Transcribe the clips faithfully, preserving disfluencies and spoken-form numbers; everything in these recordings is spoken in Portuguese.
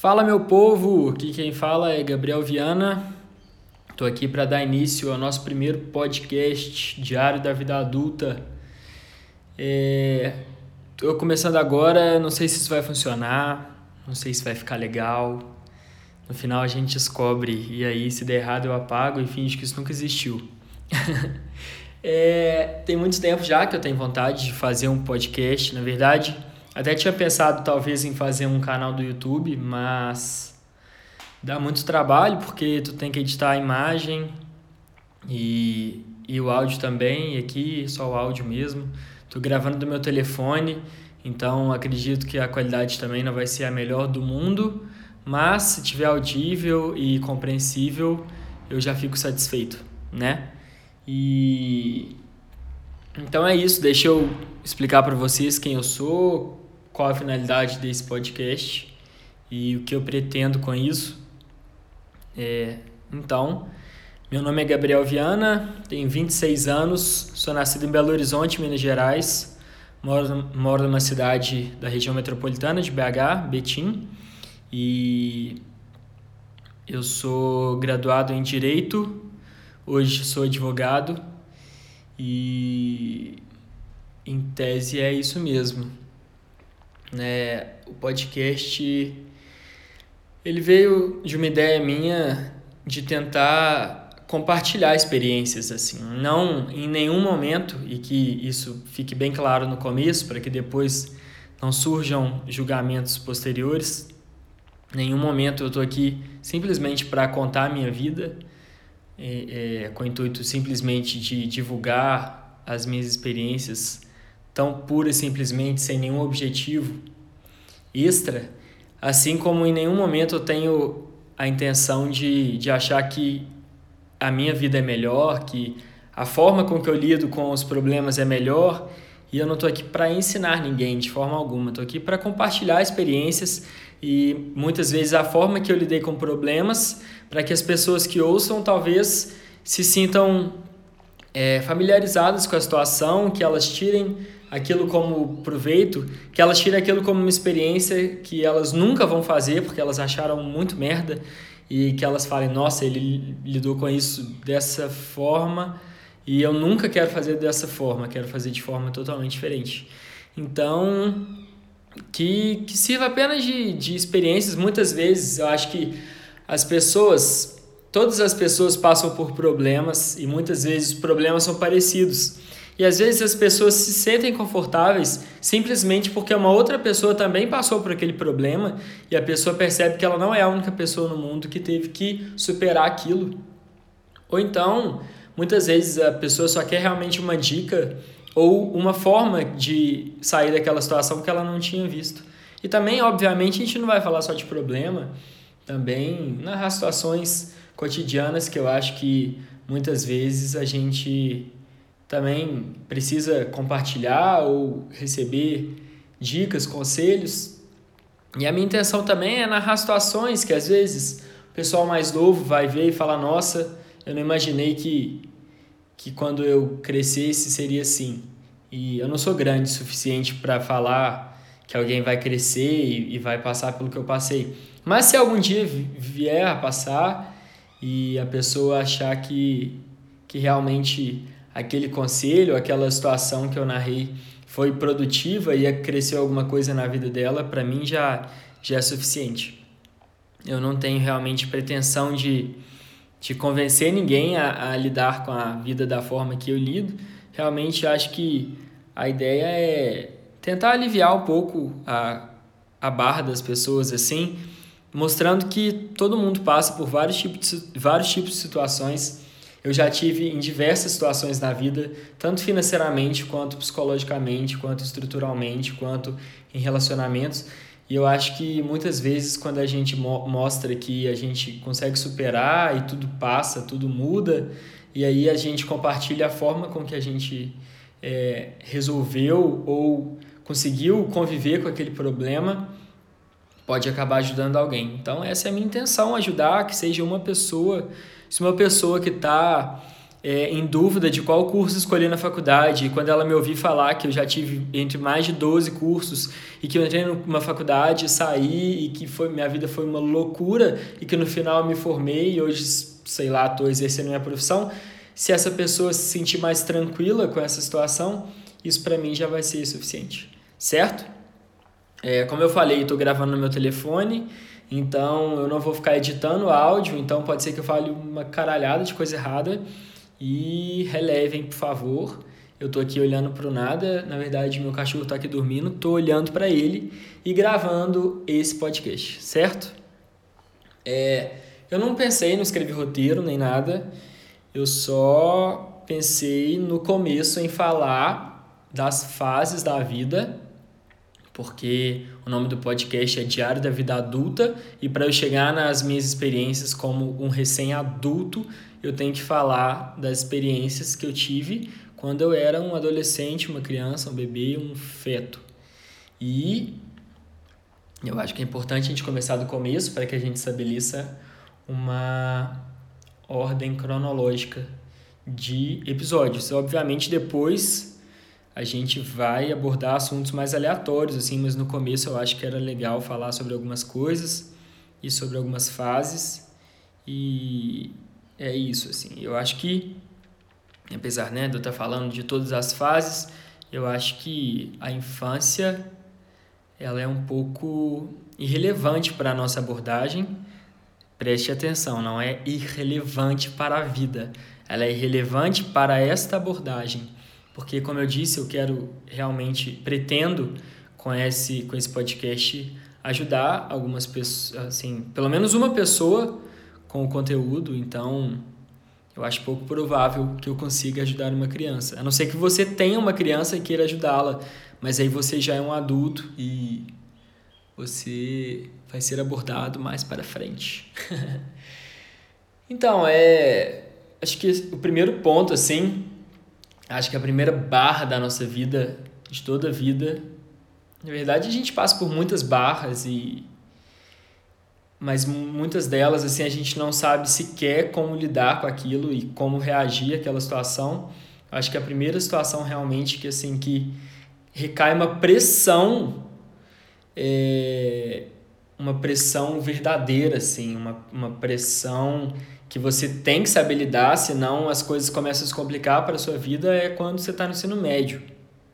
Fala, meu povo, aqui quem fala é Gabriel Viana. Estou aqui para dar início ao nosso primeiro podcast diário da vida adulta. Estou começando agora, não sei se isso vai funcionar, não sei se vai ficar legal. No final a gente descobre, e aí se der errado eu apago e finge que isso nunca existiu. é, tem muito tempo já que eu tenho vontade de fazer um podcast, na verdade. Até tinha pensado talvez em fazer um canal do YouTube, mas dá muito trabalho porque tu tem que editar a imagem e, e o áudio também, e aqui só o áudio mesmo. Tô gravando do meu telefone, então acredito que a qualidade também não vai ser a melhor do mundo, mas se tiver audível e compreensível, eu já fico satisfeito, né? E então é isso, deixa eu explicar para vocês quem eu sou, qual a finalidade desse podcast e o que eu pretendo com isso. É, então, meu nome é Gabriel Viana, tenho vinte e seis anos, sou nascido em Belo Horizonte, Minas Gerais, moro, moro numa cidade da região metropolitana de B H, Betim, e eu sou graduado em Direito, hoje sou advogado e em tese é isso mesmo. Né? O podcast ele veio de uma ideia minha de tentar compartilhar experiências assim, não em nenhum momento, e que isso fique bem claro no começo para que depois não surjam julgamentos posteriores. Em nenhum momento eu estou aqui simplesmente para contar a minha vida, é, é, com o intuito simplesmente de divulgar as minhas experiências tão pura e simplesmente, sem nenhum objetivo extra, assim como em nenhum momento eu tenho a intenção de, de achar que a minha vida é melhor, que a forma com que eu lido com os problemas é melhor, e eu não estou aqui para ensinar ninguém de forma alguma, estou aqui para compartilhar experiências e muitas vezes a forma que eu lidei com problemas, para que as pessoas que ouçam talvez se sintam é, familiarizadas com a situação, que elas tirem aquilo como proveito, que elas tirem aquilo como uma experiência que elas nunca vão fazer porque elas acharam muito merda, e que elas falem, nossa, ele lidou com isso dessa forma e eu nunca quero fazer dessa forma, quero fazer de forma totalmente diferente. Então, que, que sirva apenas de, de experiências. Muitas vezes eu acho que as pessoas, todas as pessoas passam por problemas e muitas vezes os problemas são parecidos. E às vezes as pessoas se sentem confortáveis simplesmente porque uma outra pessoa também passou por aquele problema e a pessoa percebe que ela não é a única pessoa no mundo que teve que superar aquilo. Ou então, muitas vezes a pessoa só quer realmente uma dica ou uma forma de sair daquela situação que ela não tinha visto. E também, obviamente, a gente não vai falar só de problema, também narrar situações cotidianas que eu acho que muitas vezes a gente também precisa compartilhar ou receber dicas, conselhos. E a minha intenção também é narrar situações que às vezes o pessoal mais novo vai ver e falar, nossa, eu não imaginei que, que quando eu crescesse seria assim. E eu não sou grande o suficiente para falar que alguém vai crescer e, e vai passar pelo que eu passei. Mas se algum dia vier a passar e a pessoa achar que, que realmente aquele conselho, aquela situação que eu narrei foi produtiva e acresceu alguma coisa na vida dela, para mim já, já é suficiente. Eu não tenho realmente pretensão de, de convencer ninguém a, a lidar com a vida da forma que eu lido. Realmente acho que a ideia é tentar aliviar um pouco a, a barra das pessoas, assim, mostrando que todo mundo passa por vários tipos de, vários tipos de situações. Eu já tive em diversas situações na vida, tanto financeiramente, quanto psicologicamente, quanto estruturalmente, quanto em relacionamentos. E eu acho que muitas vezes quando a gente mo- mostra que a gente consegue superar e tudo passa, tudo muda, e aí a gente compartilha a forma com que a gente é, resolveu ou conseguiu conviver com aquele problema, pode acabar ajudando alguém. Então essa é a minha intenção, ajudar, que seja uma pessoa... Se uma pessoa que está é, em dúvida de qual curso escolher na faculdade, e quando ela me ouvir falar que eu já tive entre mais de doze cursos e que eu entrei numa faculdade, saí e que foi, minha vida foi uma loucura e que no final eu me formei e hoje, sei lá, estou exercendo minha profissão, se essa pessoa se sentir mais tranquila com essa situação, isso para mim já vai ser suficiente, certo? É, como eu falei, estou gravando no meu telefone, então eu não vou ficar editando áudio, então pode ser que eu fale uma caralhada de coisa errada e relevem, por favor. Eu estou aqui olhando para o nada, na verdade meu cachorro está aqui dormindo, estou olhando para ele e gravando esse podcast, certo? É, eu não pensei, não escrevi roteiro nem nada, eu só pensei no começo em falar das fases da vida, porque o nome do podcast é Diário da Vida Adulta, e para eu chegar nas minhas experiências como um recém-adulto, eu tenho que falar das experiências que eu tive quando eu era um adolescente, uma criança, um bebê, um feto. E eu acho que é importante a gente começar do começo para que a gente estabeleça uma ordem cronológica de episódios. Obviamente, depois a gente vai abordar assuntos mais aleatórios, assim, mas no começo eu acho que era legal falar sobre algumas coisas e sobre algumas fases. E é isso, assim. Eu acho que, apesar, né, de eu estar falando de todas as fases, eu acho que a infância ela é um pouco irrelevante para a nossa abordagem. Preste atenção, não é irrelevante para a vida. Ela é irrelevante para esta abordagem. Porque, como eu disse, eu quero realmente, pretendo, com esse, com esse podcast, ajudar algumas pessoas, assim, pelo menos uma pessoa com o conteúdo. Então, eu acho pouco provável que eu consiga ajudar uma criança. A não ser que você tenha uma criança e queira ajudá-la. Mas aí você já é um adulto e você vai ser abordado mais para frente. Então, é... acho que o primeiro ponto, assim, acho que a primeira barra da nossa vida, de toda a vida, na verdade a gente passa por muitas barras, e mas muitas delas, assim, a gente não sabe sequer como lidar com aquilo e como reagir àquela situação. Acho que a primeira situação realmente que, assim, que recai uma pressão, é, uma pressão verdadeira, assim, uma, uma pressão que você tem que saber lidar, senão as coisas começam a se complicar para a sua vida, é quando você está no ensino médio.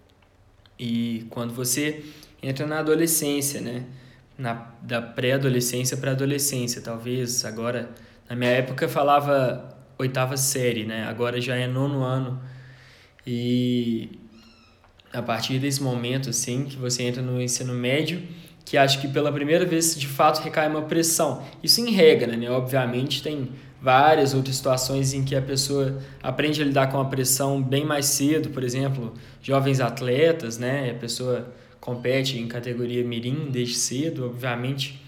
E quando você entra na adolescência, né? Na, da pré-adolescência para a adolescência, talvez. Agora, na minha época falava oitava série, né? Agora já é nono ano. E a partir desse momento, assim, que você entra no ensino médio, que acho que pela primeira vez, de fato, recai uma pressão. Isso em regra, né? Obviamente tem várias outras situações em que a pessoa aprende a lidar com a pressão bem mais cedo, por exemplo, jovens atletas, né? A pessoa compete em categoria mirim desde cedo, obviamente,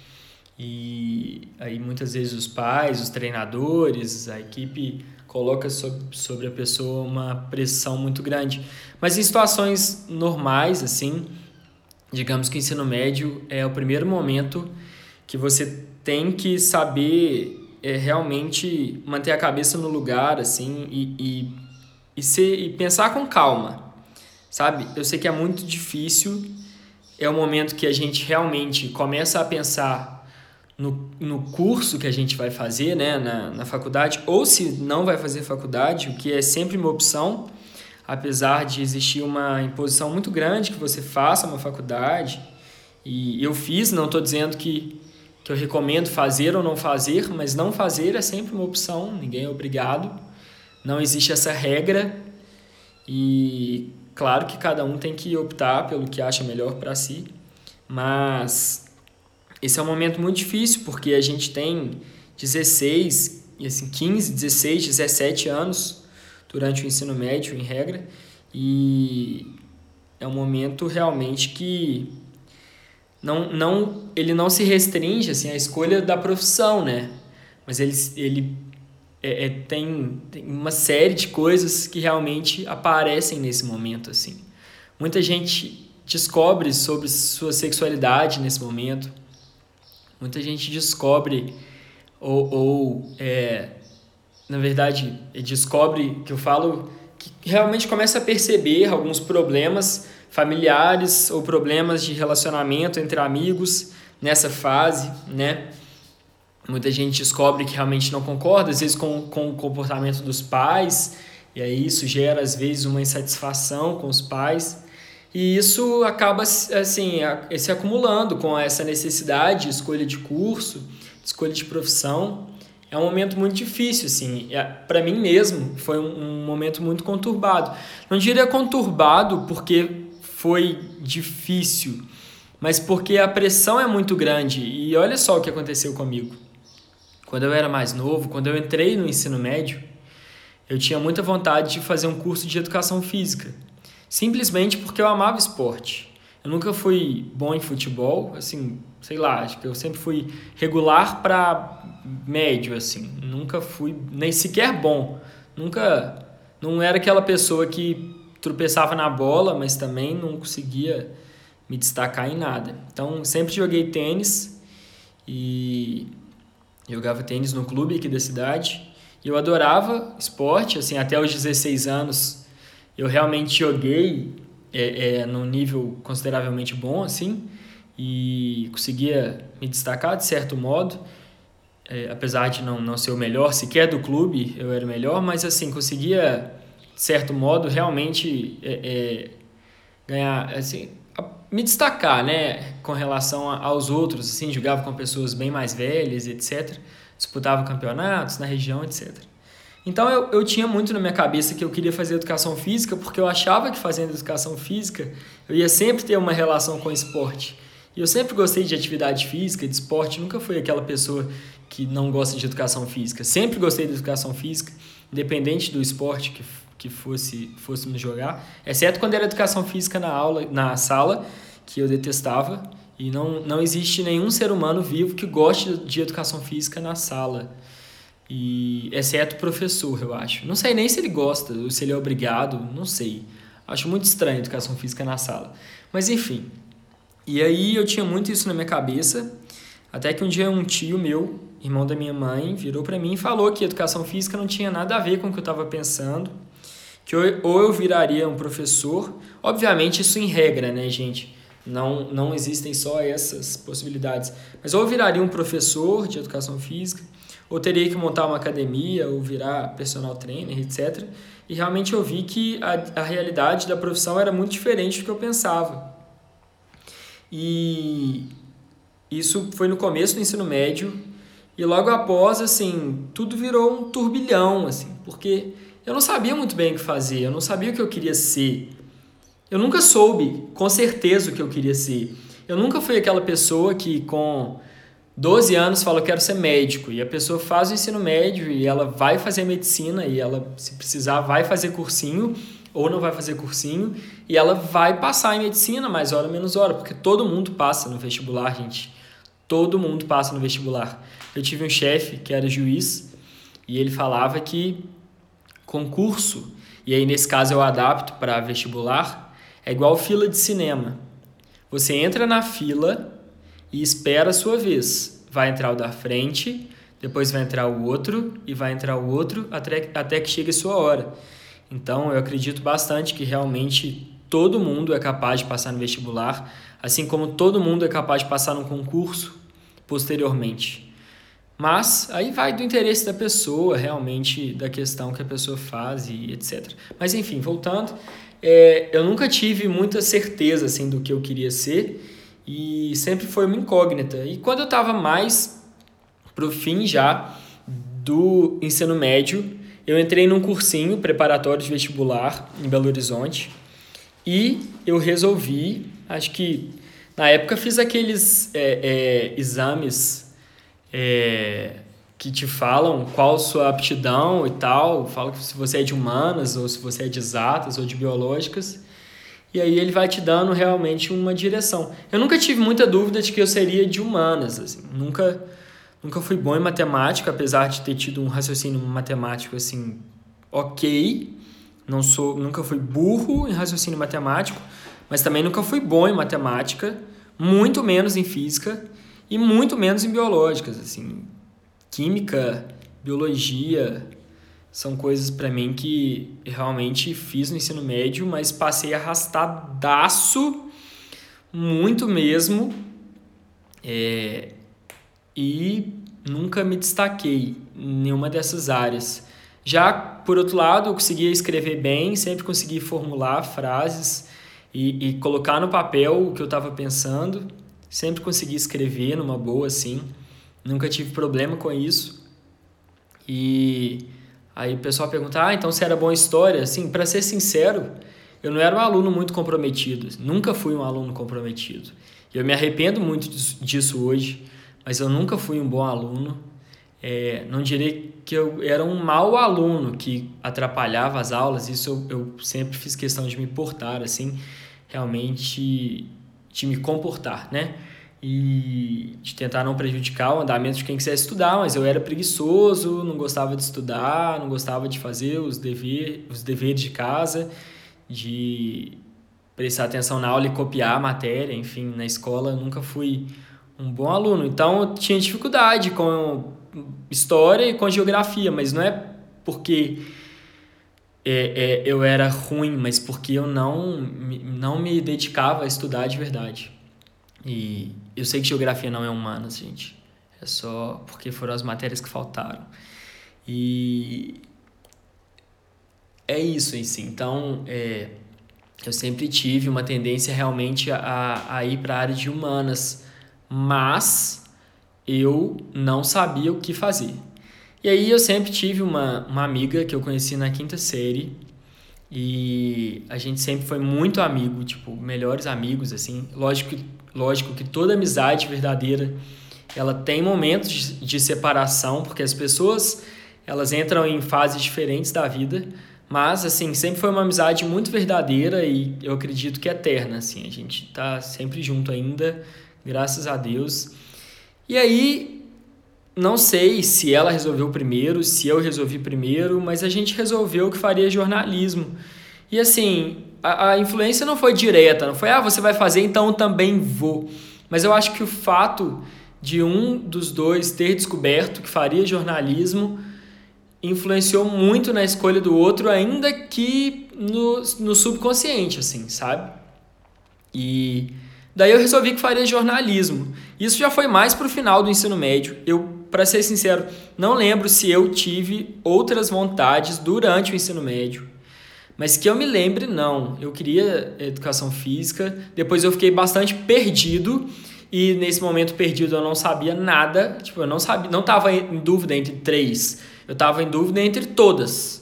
e aí muitas vezes os pais, os treinadores, a equipe coloca sobre, sobre a pessoa uma pressão muito grande. Mas em situações normais, assim, digamos que o ensino médio é o primeiro momento que você tem que saber é, realmente manter a cabeça no lugar, assim, e, e, e, ser, e pensar com calma, sabe? Eu sei que é muito difícil, é o momento que a gente realmente começa a pensar no, no curso que a gente vai fazer, né, na, na faculdade, ou se não vai fazer faculdade, o que é sempre uma opção, apesar de existir uma imposição muito grande que você faça uma faculdade, e eu fiz, não estou dizendo que, que eu recomendo fazer ou não fazer, mas não fazer é sempre uma opção, ninguém é obrigado, não existe essa regra, e claro que cada um tem que optar pelo que acha melhor para si, mas esse é um momento muito difícil, porque a gente tem dezesseis, e assim, quinze, dezesseis, dezessete anos durante o ensino médio, em regra, e é um momento realmente que não, não, ele não se restringe assim, à escolha da profissão, né? Mas ele, ele é, é, tem, tem uma série de coisas que realmente aparecem nesse momento. Assim. Muita gente descobre sobre sua sexualidade nesse momento, muita gente descobre ou, ou é, na verdade, descobre, que eu falo, que realmente começa a perceber alguns problemas familiares ou problemas de relacionamento entre amigos nessa fase, né? Muita gente descobre que realmente não concorda, às vezes com, com o comportamento dos pais, e aí isso gera, às vezes, uma insatisfação com os pais, e isso acaba assim, se acumulando com essa necessidade de escolha de curso, de escolha de profissão. É um momento muito difícil, assim, para mim mesmo foi um, um momento muito conturbado. Não diria conturbado porque foi difícil, mas porque a pressão é muito grande. E olha só o que aconteceu comigo. Quando eu era mais novo, quando eu entrei no ensino médio, eu tinha muita vontade de fazer um curso de educação física, simplesmente porque eu amava esporte. Eu nunca fui bom em futebol, assim, sei lá, acho que eu sempre fui regular para médio, assim, nunca fui nem sequer bom, nunca, não era aquela pessoa que tropeçava na bola, mas também não conseguia me destacar em nada. Então, sempre joguei tênis e jogava tênis no clube aqui da cidade. E eu adorava esporte, assim, até os dezesseis anos eu realmente joguei é, é, num nível consideravelmente bom, assim, e conseguia me destacar de certo modo, é, apesar de não, não ser o melhor, sequer do clube eu era o melhor, mas assim, conseguia, de certo modo, realmente é, é, ganhar, assim, me destacar, né, com relação aos outros, assim, jogava com pessoas bem mais velhas, etcétera, disputava campeonatos na região, etcétera. Então eu, eu tinha muito na minha cabeça que eu queria fazer educação física, porque eu achava que fazendo educação física eu ia sempre ter uma relação com o esporte. E eu sempre gostei de atividade física, de esporte, nunca fui aquela pessoa que não gosta de educação física. Sempre gostei de educação física, independente do esporte que, que fosse, fôssemos jogar, exceto quando era educação física na aula, na sala, que eu detestava. E não, não existe nenhum ser humano vivo que goste de educação física na sala. E, exceto o professor, eu acho. Não sei nem se ele gosta, ou se ele é obrigado, não sei. Acho muito estranho a educação física na sala. Mas enfim. E aí eu tinha muito isso na minha cabeça, até que um dia um tio meu, irmão da minha mãe, virou para mim e falou que educação física não tinha nada a ver com o que eu estava pensando, que ou eu viraria um professor, obviamente isso em regra, né, gente? Não, não existem só essas possibilidades. Mas ou eu viraria um professor de educação física, ou teria que montar uma academia, ou virar personal trainer, etcétera. E realmente eu vi que a, a realidade da profissão era muito diferente do que eu pensava. E isso foi no começo do ensino médio. E logo após, assim, tudo virou um turbilhão, assim, porque eu não sabia muito bem o que fazer, eu não sabia o que eu queria ser. Eu nunca soube, com certeza, o que eu queria ser. Eu nunca fui aquela pessoa que com doze anos fala, eu quero ser médico. E a pessoa faz o ensino médio e ela vai fazer medicina e ela, se precisar, vai fazer cursinho ou não vai fazer cursinho e ela vai passar em medicina mais hora, menos hora, porque todo mundo passa no vestibular, gente. Todo mundo passa no vestibular. Eu tive um chefe que era juiz e ele falava que concurso, e aí nesse caso eu adapto para vestibular, é igual fila de cinema. Você entra na fila e espera a sua vez. Vai entrar o da frente, depois vai entrar o outro e vai entrar o outro até, até que chegue a sua hora. Então eu acredito bastante que realmente todo mundo é capaz de passar no vestibular, assim como todo mundo é capaz de passar num concurso posteriormente. Mas aí vai do interesse da pessoa, realmente da questão que a pessoa faz e etcétera. Mas enfim, voltando, é, eu nunca tive muita certeza assim, do que eu queria ser e sempre foi uma incógnita. E quando eu estava mais pro fim já do ensino médio, eu entrei num cursinho preparatório de vestibular em Belo Horizonte e eu resolvi, acho que na época fiz aqueles é, é, exames é, que te falam qual sua aptidão e tal, falam se você é de humanas ou se você é de exatas ou de biológicas, e aí ele vai te dando realmente uma direção. Eu nunca tive muita dúvida de que eu seria de humanas, assim, nunca, nunca fui bom em matemática, apesar de ter tido um raciocínio matemático assim, ok, não sou, nunca fui burro em raciocínio matemático, mas também nunca fui bom em matemática, muito menos em física e muito menos em biológicas, assim, química, biologia, são coisas para mim que realmente fiz no ensino médio, mas passei arrastadaço, muito mesmo, é, e nunca me destaquei em nenhuma dessas áreas. Já, por outro lado, eu conseguia escrever bem, sempre consegui formular frases e, e colocar no papel o que eu estava pensando, sempre consegui escrever numa boa, assim, nunca tive problema com isso. E aí o pessoal pergunta, ah, então você era bom em história? Assim, para ser sincero, eu não era um aluno muito comprometido, nunca fui um aluno comprometido. Eu me arrependo muito disso hoje, mas eu nunca fui um bom aluno. É, não direi que eu era um mau aluno que atrapalhava as aulas, isso eu, eu sempre fiz questão de me portar, assim, realmente de me comportar, né? E de tentar não prejudicar o andamento de quem quisesse estudar, mas eu era preguiçoso, não gostava de estudar, não gostava de fazer os, dever, os deveres de casa, de prestar atenção na aula e copiar a matéria, enfim, na escola eu nunca fui um bom aluno. Então eu tinha dificuldade com história e com geografia, mas não é porque é, é, eu era ruim, mas porque eu não, não me dedicava a estudar de verdade. E eu sei que geografia não é humanas, gente. É só porque foram as matérias que faltaram. E é isso em si. Então, é, eu sempre tive uma tendência realmente a, a ir para a área de humanas, mas eu não sabia o que fazer. E aí eu sempre tive uma, uma amiga que eu conheci na quinta série e a gente sempre foi muito amigo, tipo, melhores amigos, assim. Lógico que, lógico que toda amizade verdadeira, ela tem momentos de, de separação, porque as pessoas, elas entram em fases diferentes da vida, mas, assim, sempre foi uma amizade muito verdadeira e eu acredito que eterna, assim. A gente tá sempre junto ainda, graças a Deus. E aí, não sei se ela resolveu primeiro, se eu resolvi primeiro, mas a gente resolveu que faria jornalismo. E assim, a, a influência não foi direta, não foi, ah, você vai fazer, então eu também vou. Mas eu acho que o fato de um dos dois ter descoberto que faria jornalismo influenciou muito na escolha do outro, ainda que no, no subconsciente, assim, sabe? E daí eu resolvi que faria jornalismo. Isso já foi mais pro final do ensino médio. Eu, para ser sincero, não lembro se eu tive outras vontades durante o ensino médio. Mas que eu me lembre, não. Eu queria educação física. Depois eu fiquei bastante perdido. E nesse momento perdido eu não sabia nada. Tipo, eu não sabia, não estava em dúvida entre três. Eu estava em dúvida entre todas.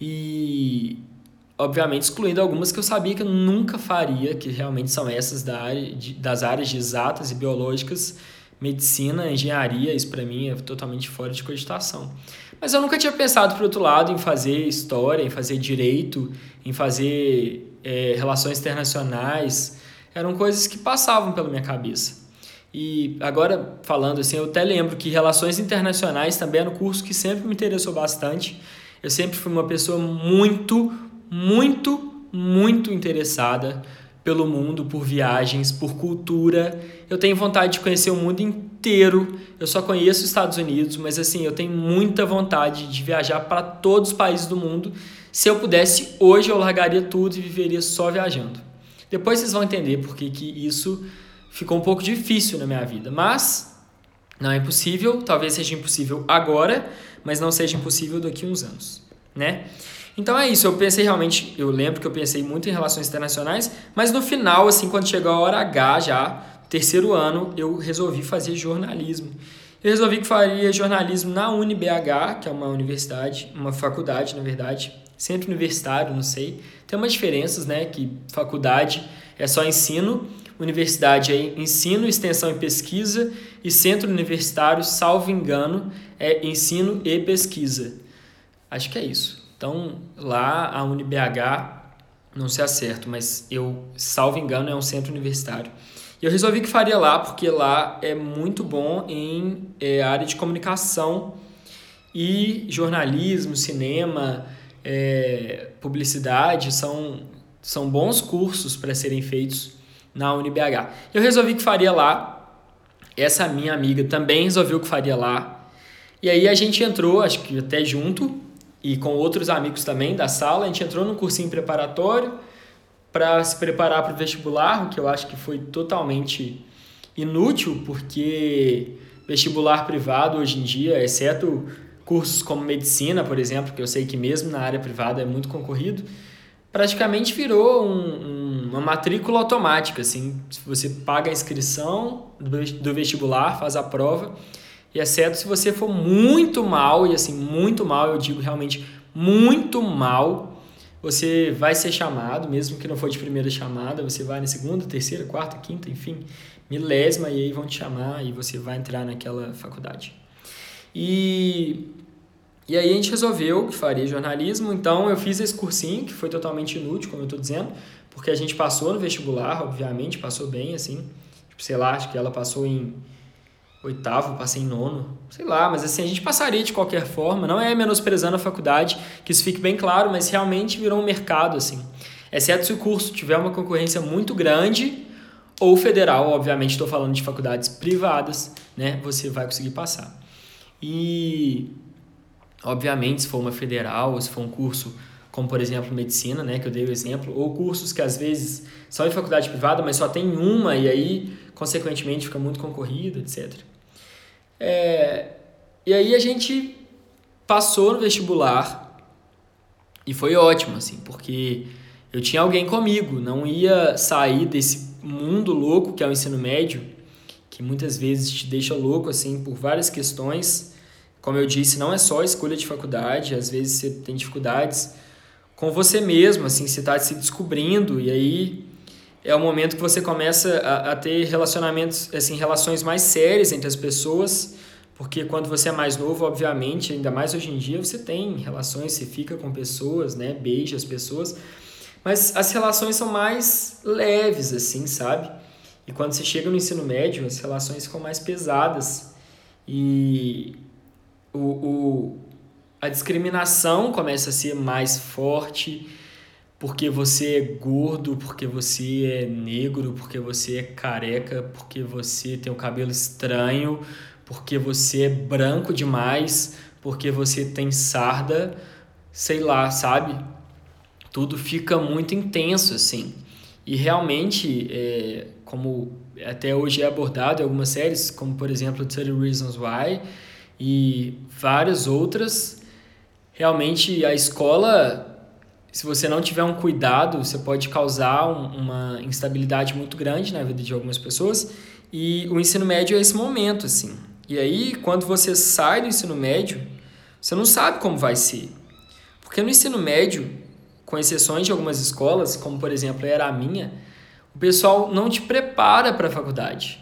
E obviamente excluindo algumas que eu sabia que eu nunca faria, que realmente são essas da área de, das áreas de exatas e biológicas, medicina, engenharia, isso para mim é totalmente fora de cogitação. Mas eu nunca tinha pensado, por outro lado, em fazer história, em fazer direito, em fazer é, relações internacionais. Eram coisas que passavam pela minha cabeça. E agora, falando assim, eu até lembro que relações internacionais também era um curso que sempre me interessou bastante. Eu sempre fui uma pessoa muito, muito, muito interessada pelo mundo, por viagens, por cultura. Eu tenho vontade de conhecer o mundo inteiro. Eu só conheço os Estados Unidos, mas assim, eu tenho muita vontade de viajar para todos os países do mundo. Se eu pudesse, hoje eu largaria tudo e viveria só viajando. Depois vocês vão entender porque que isso ficou um pouco difícil na minha vida. Mas não é impossível, talvez seja impossível agora, mas não seja impossível daqui a uns anos, né? Então é isso, eu pensei realmente, eu lembro que eu pensei muito em relações internacionais, mas no final, assim, quando chegou a hora H já, terceiro ano, eu resolvi fazer jornalismo. Eu resolvi que faria jornalismo na U N B H, que é uma universidade, uma faculdade, na verdade, centro universitário, não sei. Tem umas diferenças, né, que faculdade é só ensino, universidade é ensino, extensão e pesquisa, e centro universitário, salvo engano, é ensino e pesquisa. Acho que é isso. Então, lá a U N B H, não sei acerto, mas eu, salvo engano, é um centro universitário. E eu resolvi que faria lá, porque lá é muito bom em é, área de comunicação e jornalismo, cinema, é, publicidade, são, são bons cursos para serem feitos na U N B H. Eu resolvi que faria lá, essa minha amiga também resolveu que faria lá, e aí a gente entrou, acho que até junto, e com outros amigos também da sala, a gente entrou num cursinho preparatório para se preparar para o vestibular, o que eu acho que foi totalmente inútil, porque vestibular privado hoje em dia, exceto cursos como medicina, por exemplo, que eu sei que mesmo na área privada é muito concorrido, praticamente virou um, um, uma matrícula automática, assim. Você paga a inscrição do vestibular, faz a prova, e exceto se você for muito mal, e assim, muito mal, eu digo realmente muito mal, você vai ser chamado, mesmo que não for de primeira chamada, você vai na segunda, terceira, quarta, quinta, enfim, milésima, e aí vão te chamar e você vai entrar naquela faculdade. E, e aí a gente resolveu que faria jornalismo, então eu fiz esse cursinho, que foi totalmente inútil, como eu estou dizendo, porque a gente passou no vestibular, obviamente, passou bem, assim, tipo, sei lá, acho que ela passou em oitavo, passei em nono, sei lá, mas assim, a gente passaria de qualquer forma, não é menosprezando a faculdade, que isso fique bem claro, mas realmente virou um mercado, assim, exceto se o curso tiver uma concorrência muito grande, ou federal, obviamente estou falando de faculdades privadas, né, você vai conseguir passar. E, obviamente, se for uma federal, ou se for um curso como, por exemplo, medicina, né, que eu dei o exemplo, ou cursos que às vezes são em faculdade privada, mas só tem uma, e aí, consequentemente, fica muito concorrido, etcétera. É, e aí a gente passou no vestibular, e foi ótimo, assim, porque eu tinha alguém comigo, não ia sair desse mundo louco que é o ensino médio, que muitas vezes te deixa louco, assim, por várias questões. Como eu disse, não é só escolha de faculdade, às vezes você tem dificuldades com você mesmo, assim, você está se descobrindo, e aí é o momento que você começa a, a ter relacionamentos, assim, relações mais sérias entre as pessoas, porque quando você é mais novo, obviamente, ainda mais hoje em dia, você tem relações, você fica com pessoas, né, beija as pessoas, mas as relações são mais leves, assim, sabe? E quando você chega no ensino médio, as relações ficam mais pesadas e o, o, a discriminação começa a ser mais forte porque você é gordo, porque você é negro, porque você é careca, porque você tem o cabelo estranho, porque você é branco demais, porque você tem sarda, sei lá, sabe? Tudo fica muito intenso, assim. E realmente, é, como até hoje é abordado em algumas séries, como por exemplo thirty Reasons Why e várias outras, realmente a escola, se você não tiver um cuidado, você pode causar um, uma instabilidade muito grande na vida de algumas pessoas, e o ensino médio é esse momento, assim. E aí, quando você sai do ensino médio, você não sabe como vai ser. Porque no ensino médio, com exceções de algumas escolas, como por exemplo era a minha, o pessoal não te prepara para a faculdade.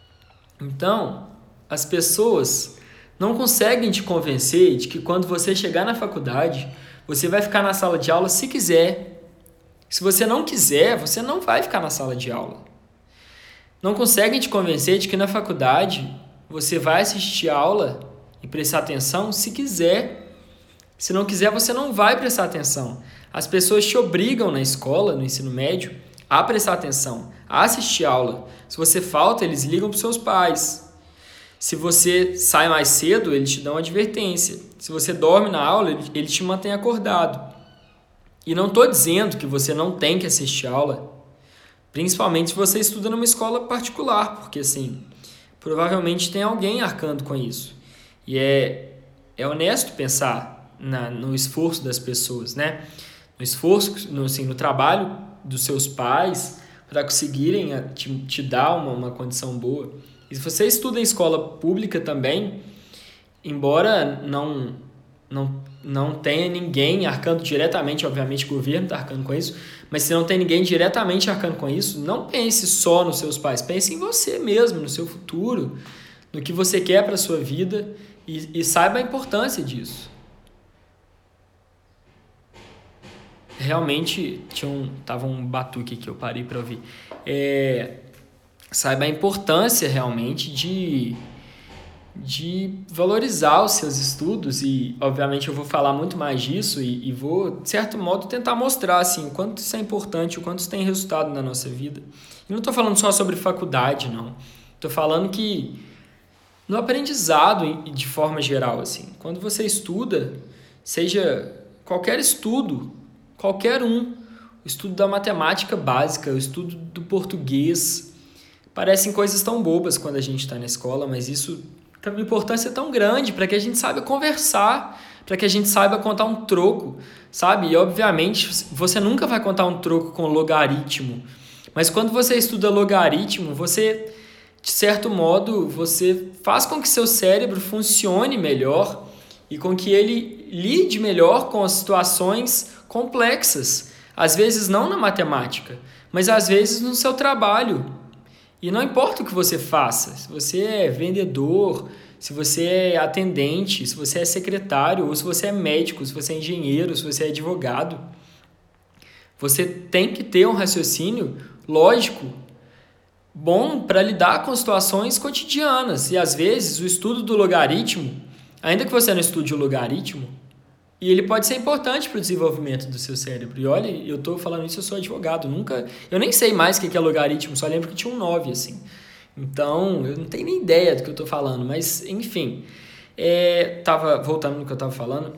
Então, as pessoas não conseguem te convencer de que quando você chegar na faculdade, você vai ficar na sala de aula se quiser. Se você não quiser, você não vai ficar na sala de aula. Não conseguem te convencer de que na faculdade você vai assistir aula e prestar atenção se quiser. Se não quiser, você não vai prestar atenção. As pessoas te obrigam na escola, no ensino médio, a prestar atenção, a assistir aula. Se você falta, eles ligam para os seus pais. Se você sai mais cedo, eles te dão advertência. Se você dorme na aula, eles te mantêm acordado. E não estou dizendo que você não tem que assistir aula, principalmente se você estuda numa escola particular, porque assim, provavelmente tem alguém arcando com isso. E é, é honesto pensar na, no esforço das pessoas, né? No esforço, no, assim, no trabalho dos seus pais para conseguirem te, te dar uma, uma condição boa. E se você estuda em escola pública também, embora não, não, não tenha ninguém arcando diretamente, obviamente o governo está arcando com isso, mas se não tem ninguém diretamente arcando com isso, não pense só nos seus pais, pense em você mesmo, no seu futuro, no que você quer para a sua vida e, e saiba a importância disso. Realmente tinha um, tava um batuque que eu parei para ouvir. É, saiba a importância realmente de, de valorizar os seus estudos e, obviamente, eu vou falar muito mais disso e, e vou, de certo modo, tentar mostrar assim, o quanto isso é importante, o quanto isso tem resultado na nossa vida. E não estou falando só sobre faculdade, não. Estou falando que no aprendizado, de forma geral, assim, quando você estuda, seja qualquer estudo, qualquer um, o estudo da matemática básica, o estudo do português, parecem coisas tão bobas quando a gente está na escola, mas isso tem uma importância tão grande para que a gente saiba conversar, para que a gente saiba contar um troco, sabe? E, obviamente, você nunca vai contar um troco com logaritmo, mas quando você estuda logaritmo, você, de certo modo, você faz com que seu cérebro funcione melhor e com que ele lide melhor com as situações complexas. Às vezes não na matemática, mas às vezes no seu trabalho. E não importa o que você faça, se você é vendedor, se você é atendente, se você é secretário, ou se você é médico, se você é engenheiro, se você é advogado, você tem que ter um raciocínio lógico, bom para lidar com situações cotidianas. E às vezes o estudo do logaritmo, ainda que você não estude o logaritmo, e ele pode ser importante para o desenvolvimento do seu cérebro. E olha, eu estou falando isso, eu sou advogado. Nunca, eu nem sei mais o que é logaritmo, só lembro que tinha um nove, assim. Então, eu não tenho nem ideia do que eu estou falando. Mas, enfim, é, tava, voltando no que eu estava falando,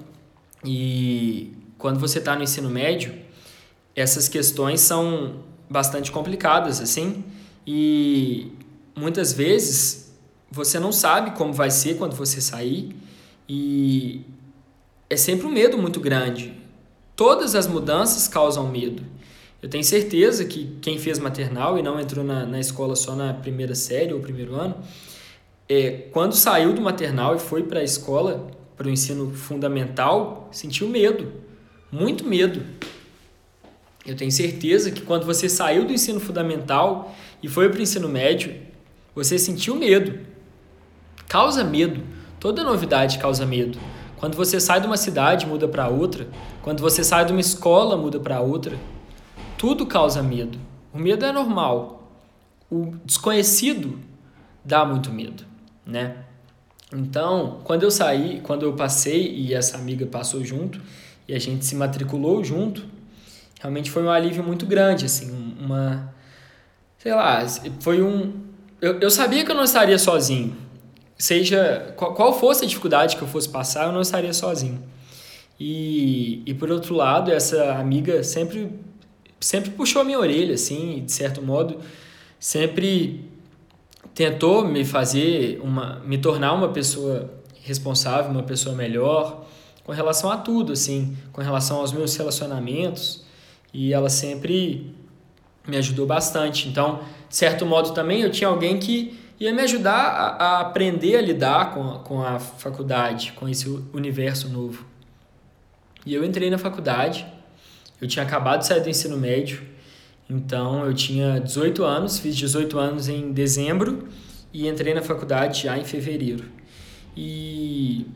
e quando você está no ensino médio, essas questões são bastante complicadas, assim, e muitas vezes você não sabe como vai ser quando você sair, e é sempre um medo muito grande. Todas as mudanças causam medo. Eu tenho certeza que quem fez maternal e não entrou na, na escola só na primeira série ou primeiro ano, é, quando saiu do maternal e foi para a escola, para o ensino fundamental, sentiu medo, muito medo. Eu tenho certeza que quando você saiu do ensino fundamental e foi para o ensino médio, você sentiu medo. Causa medo. Toda novidade causa medo. Quando você sai de uma cidade, muda para outra. Quando você sai de uma escola, muda para outra. Tudo causa medo. O medo é normal. O desconhecido dá muito medo, né? Então, quando eu saí, quando eu passei e essa amiga passou junto e a gente se matriculou junto, realmente foi um alívio muito grande, assim, uma, sei lá, foi um, eu, eu sabia que eu não estaria sozinho. Seja qual, qual fosse a dificuldade que eu fosse passar, eu não estaria sozinho. E, e por outro lado, essa amiga sempre, sempre puxou a minha orelha, assim, de certo modo, sempre tentou me fazer, uma, me tornar uma pessoa responsável, uma pessoa melhor, com relação a tudo, assim, com relação aos meus relacionamentos, e ela sempre me ajudou bastante. Então, de certo modo também, eu tinha alguém que ia me ajudar a, a aprender a lidar com a, com a faculdade, com esse universo novo. E eu entrei na faculdade, eu tinha acabado de sair do ensino médio, então eu tinha dezoito anos, fiz dezoito anos em dezembro e entrei na faculdade já em fevereiro. E,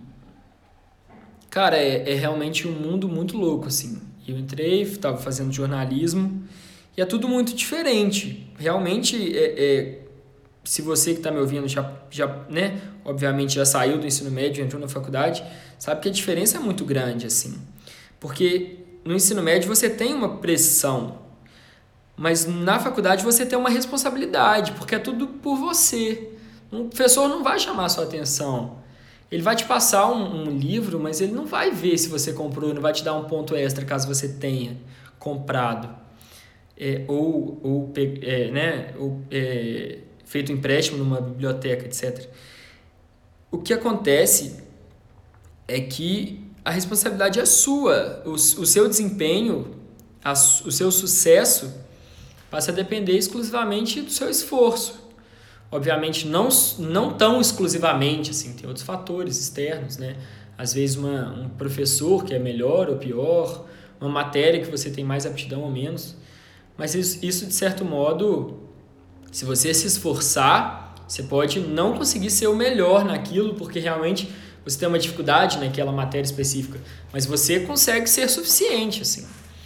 cara, é, é realmente um mundo muito louco, assim. Eu entrei, estava fazendo jornalismo e é tudo muito diferente. Realmente, é, é, se você que está me ouvindo já, já, né, obviamente já saiu do ensino médio, entrou na faculdade, sabe que a diferença é muito grande, assim. Porque no ensino médio você tem uma pressão, mas na faculdade você tem uma responsabilidade, porque é tudo por você. Um professor não vai chamar a sua atenção. Ele vai te passar um, um livro, mas ele não vai ver se você comprou, não vai te dar um ponto extra caso você tenha comprado. É, ou ou, é, né, ou é, feito empréstimo numa biblioteca, etcétera. O que acontece é que a responsabilidade é sua. O, o seu desempenho, a, o seu sucesso passa a depender exclusivamente do seu esforço. Obviamente, não, não tão exclusivamente, assim, tem outros fatores externos, né? Às vezes uma, um professor que é melhor ou pior, uma matéria que você tem mais aptidão ou menos. Mas isso, isso, de certo modo, se você se esforçar, você pode não conseguir ser o melhor naquilo, porque realmente você tem uma dificuldade naquela matéria específica, mas você consegue ser suficiente, assim.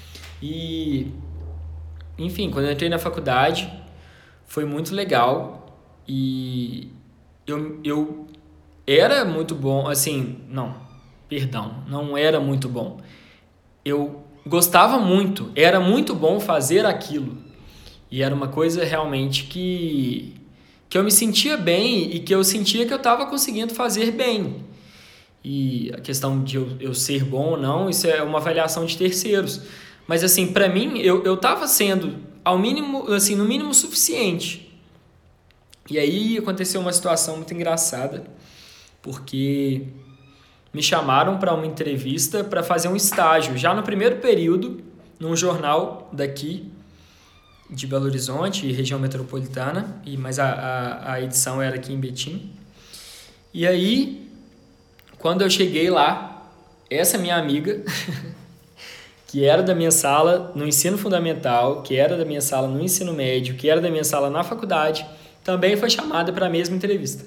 E, enfim, quando eu entrei na faculdade, foi muito legal. E eu, eu era muito bom, assim, não, perdão, não era muito bom. Eu gostava muito, era muito bom fazer aquilo. E era uma coisa realmente que, que eu me sentia bem e que eu sentia que eu estava conseguindo fazer bem. E a questão de eu, eu ser bom ou não, isso é uma avaliação de terceiros. Mas, assim, para mim, eu, eu tava sendo, ao mínimo, assim, no mínimo suficiente. E aí aconteceu uma situação muito engraçada, porque me chamaram para uma entrevista para fazer um estágio, já no primeiro período, num jornal daqui, de Belo Horizonte, região metropolitana, e, mas a, a, a edição era aqui em Betim. E aí, quando eu cheguei lá, essa minha amiga, que era da minha sala no ensino fundamental, que era da minha sala no ensino médio, que era da minha sala na faculdade, também foi chamada para a mesma entrevista.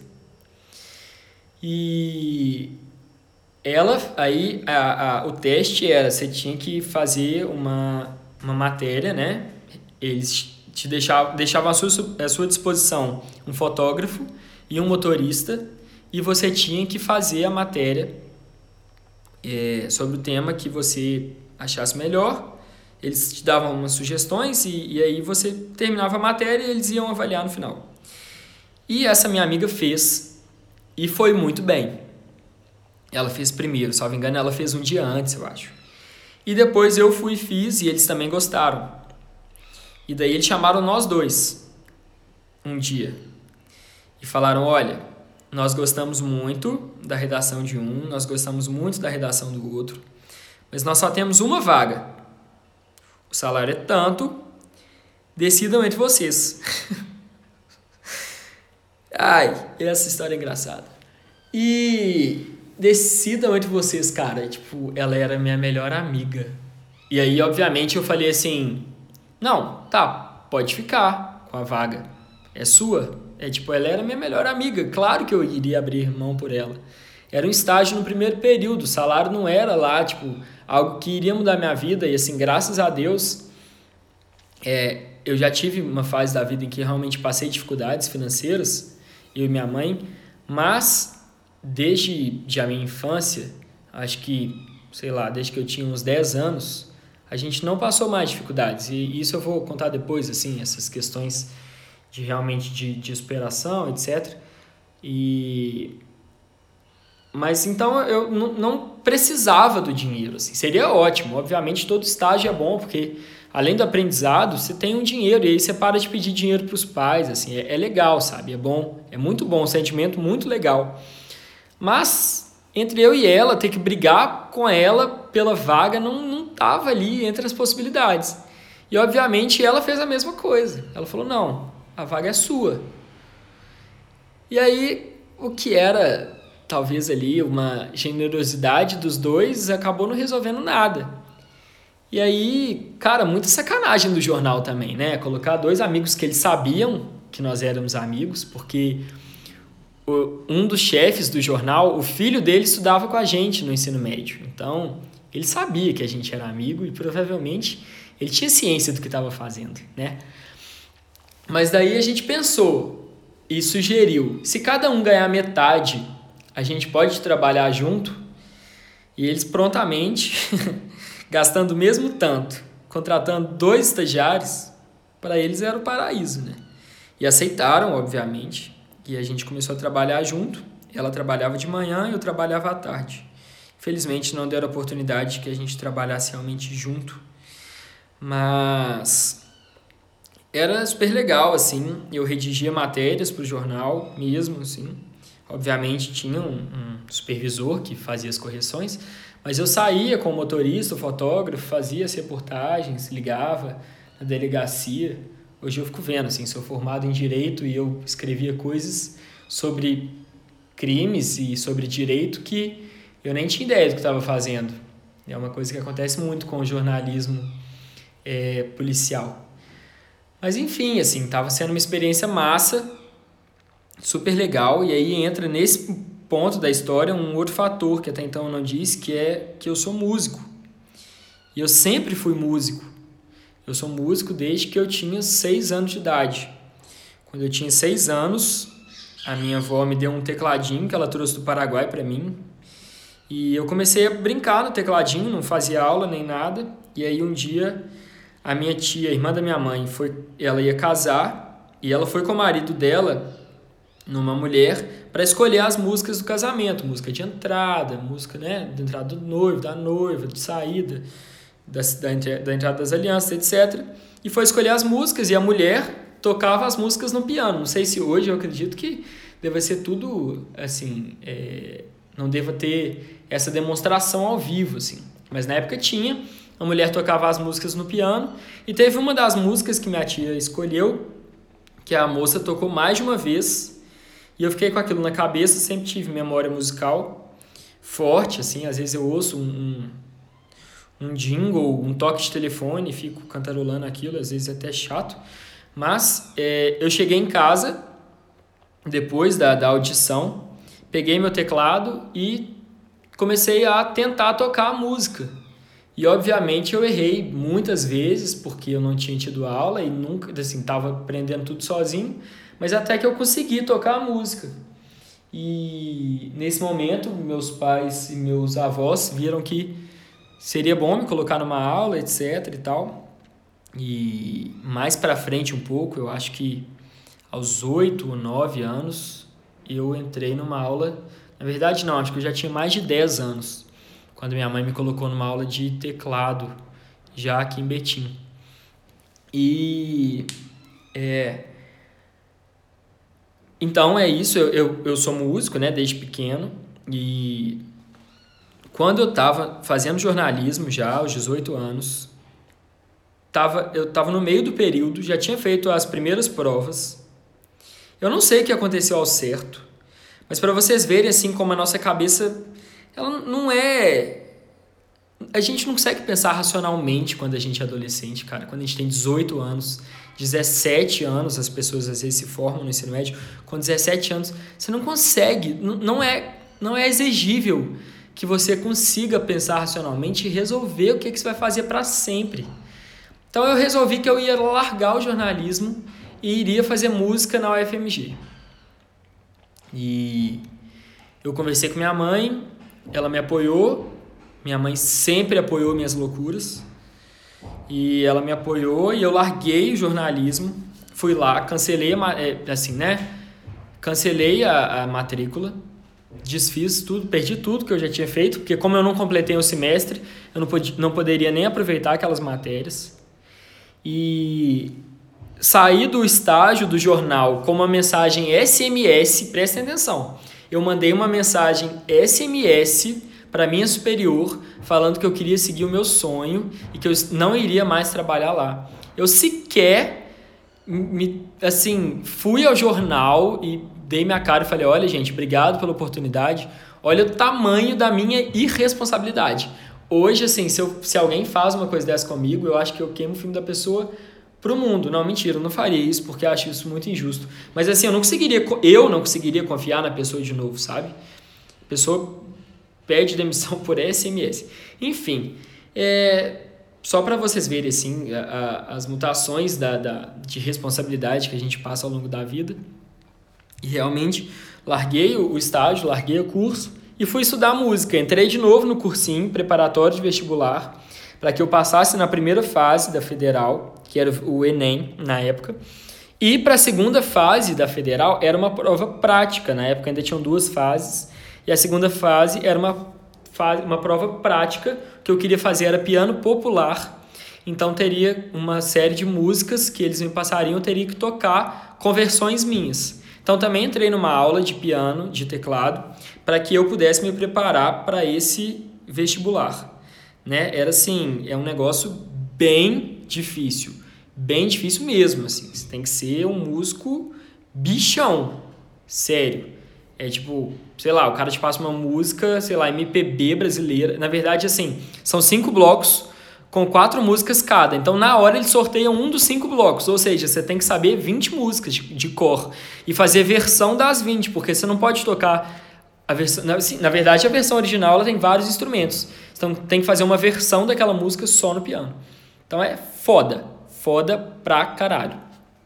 E ela, aí a, a, o teste era, você tinha que fazer uma, uma matéria, né? Eles te deixavam, deixavam à sua, à sua disposição um fotógrafo e um motorista, e você tinha que fazer a matéria é, sobre o tema que você achasse melhor. Eles te davam umas sugestões e, e aí você terminava a matéria e eles iam avaliar no final. E essa minha amiga fez e foi muito bem. Ela fez primeiro, salvo engano, ela fez um dia antes, eu acho. E depois eu fui e fiz e eles também gostaram. E daí eles chamaram nós dois um dia e falaram, olha, nós gostamos muito da redação de um, nós gostamos muito da redação do outro, mas nós só temos uma vaga. O salário é tanto, decidam entre vocês. Ai, essa história é engraçada. E decidam entre vocês, cara. Tipo, ela era minha melhor amiga. E aí, obviamente, eu falei assim, não, tá, pode ficar com a vaga. É sua. É tipo, ela era minha melhor amiga. Claro que eu iria abrir mão por ela. Era um estágio no primeiro período. O salário não era lá, tipo, algo que iria mudar minha vida. E assim, graças a Deus, é, eu já tive uma fase da vida em que realmente passei dificuldades financeiras, eu e minha mãe, mas desde de a minha infância, acho que, sei lá, desde que eu tinha uns dez anos, a gente não passou mais dificuldades. E isso eu vou contar depois, assim, essas questões de realmente de, de superação, etcétera. E... Mas então eu não, não precisava do dinheiro, assim. Seria ótimo, obviamente todo estágio é bom, porque além do aprendizado, você tem um dinheiro, e aí você para de pedir dinheiro para os pais, assim, é, é legal, sabe? É bom, é muito bom, um sentimento muito legal. Mas entre eu e ela, ter que brigar com ela pela vaga não, não tava ali entre as possibilidades. E obviamente ela fez a mesma coisa. Ela falou, não, a vaga é sua. E aí, o que era talvez ali uma generosidade dos dois acabou não resolvendo nada. E aí, cara, muita sacanagem do jornal também, né? Colocar dois amigos que eles sabiam que nós éramos amigos, porque um dos chefes do jornal, o filho dele estudava com a gente no ensino médio. Então, ele sabia que a gente era amigo e provavelmente ele tinha ciência do que estava fazendo, né? Mas daí a gente pensou e sugeriu, se cada um ganhar metade, a gente pode trabalhar junto? E eles prontamente, gastando o mesmo tanto, contratando dois estagiários, para eles era o paraíso, né? E aceitaram, obviamente, e a gente começou a trabalhar junto. Ela trabalhava de manhã e eu trabalhava à tarde. Infelizmente não deram a oportunidade que a gente trabalhasse realmente junto, mas era super legal, assim. Eu redigia matérias para o jornal mesmo, assim. Obviamente tinha um, um supervisor que fazia as correções, mas eu saía com o motorista, o fotógrafo, fazia as reportagens, ligava na delegacia. Hoje eu fico vendo, assim, sou formado em Direito e eu escrevia coisas sobre crimes e sobre direito que eu nem tinha ideia do que estava fazendo. É uma coisa que acontece muito com o jornalismo é, policial. Mas enfim, assim, estava sendo uma experiência massa, super legal, e aí entra nesse ponto da história um outro fator que até então eu não disse, que é que eu sou músico. E eu sempre fui músico. Eu sou músico desde que eu tinha seis anos de idade. Quando eu tinha seis anos, a minha avó me deu um tecladinho que ela trouxe do Paraguai para mim. E eu comecei a brincar no tecladinho, não fazia aula nem nada. E aí um dia a minha tia, a irmã da minha mãe, foi, ela ia casar e ela foi com o marido dela numa mulher para escolher as músicas do casamento, música de entrada, música, né, de entrada do noivo, da noiva, de saída, da, da, da entrada das alianças, etcétera. E foi escolher as músicas e a mulher tocava as músicas no piano. Não sei se hoje, eu acredito que deva ser tudo, assim, é, não deva ter essa demonstração ao vivo, assim. Mas na época tinha, a mulher tocava as músicas no piano e teve uma das músicas que minha tia escolheu, que a moça tocou mais de uma vez, e eu fiquei com aquilo na cabeça, sempre tive memória musical forte, assim, às vezes eu ouço um, um, um jingle, um toque de telefone, e fico cantarolando aquilo, às vezes é até chato, mas é, eu cheguei em casa, depois da, da audição, peguei meu teclado e comecei a tentar tocar a música. E, obviamente, eu errei muitas vezes, porque eu não tinha tido aula e nunca, assim, estava aprendendo tudo sozinho, mas até que eu consegui tocar a música. E, nesse momento, meus pais e meus avós viram que seria bom me colocar numa aula, etc e tal. E, mais para frente um pouco, eu acho que aos oito ou nove anos, eu entrei numa aula. Na verdade, não, acho que eu já tinha mais de dez anos, quando minha mãe me colocou numa aula de teclado, já aqui em Betim. E, é, então é isso, eu, eu, eu sou músico, né, desde pequeno, e quando eu estava fazendo jornalismo já, aos dezoito anos, tava, eu estava no meio do período, já tinha feito as primeiras provas, eu não sei o que aconteceu ao certo, mas para vocês verem assim como a nossa cabeça, ela não é... A gente não consegue pensar racionalmente quando a gente é adolescente, cara. Quando a gente tem dezoito anos, dezessete anos, as pessoas às vezes se formam no ensino médio, com dezessete anos, você não consegue, não é, não é exigível que você consiga pensar racionalmente e resolver o que, que você vai fazer para sempre. Então eu resolvi que eu ia largar o jornalismo e iria fazer música na U F M G. E eu conversei com minha mãe, ela me apoiou, minha mãe sempre apoiou minhas loucuras, e ela me apoiou e eu larguei o jornalismo, fui lá, cancelei, a, assim, né, cancelei a, a matrícula, desfiz tudo, perdi tudo que eu já tinha feito, porque como eu não completei o semestre, eu não, pod- não poderia nem aproveitar aquelas matérias, e saí do estágio do jornal com uma mensagem S M S, prestem atenção, eu mandei uma mensagem S M S para minha superior, falando que eu queria seguir o meu sonho e que eu não iria mais trabalhar lá. Eu sequer, me, assim, fui ao jornal e dei minha cara e falei, olha, gente, obrigado pela oportunidade, olha o tamanho da minha irresponsabilidade. Hoje, assim, se, eu, se alguém faz uma coisa dessa comigo, eu acho que eu queimo o filme da pessoa pro mundo. Não, mentira, eu não faria isso, porque eu acho isso muito injusto. Mas, assim, eu não conseguiria, eu não conseguiria confiar na pessoa de novo, sabe? A pessoa pede demissão por S M S. Enfim, é, só para vocês verem assim, a, a, as mutações da, da, de responsabilidade que a gente passa ao longo da vida. E realmente larguei o, o estágio, larguei o curso e fui estudar música. Entrei de novo no cursinho preparatório de vestibular para que eu passasse na primeira fase da Federal, que era o Enem na época. E para a segunda fase da Federal era uma prova prática. Na época ainda tinham duas fases. E a segunda fase era uma, fase, uma prova prática, que eu queria fazer era piano popular, então teria uma série de músicas que eles me passariam, eu teria que tocar com versões minhas. Então também entrei numa aula de piano, de teclado, para que eu pudesse me preparar para esse vestibular. Né? Era assim, é um negócio bem difícil, bem difícil mesmo, assim. Você tem que ser um músico bichão, sério. É tipo, sei lá, o cara te passa uma música, sei lá, M P B brasileira. Na verdade, assim, são cinco blocos com quatro músicas cada. Então, na hora, eles sorteiam um dos cinco blocos. Ou seja, você tem que saber vinte músicas de, de cor e fazer versão das vinte, porque você não pode tocar a versão... Na, assim, na verdade, a versão original ela tem vários instrumentos. Então, tem que fazer uma versão daquela música só no piano. Então, é foda. Foda pra caralho.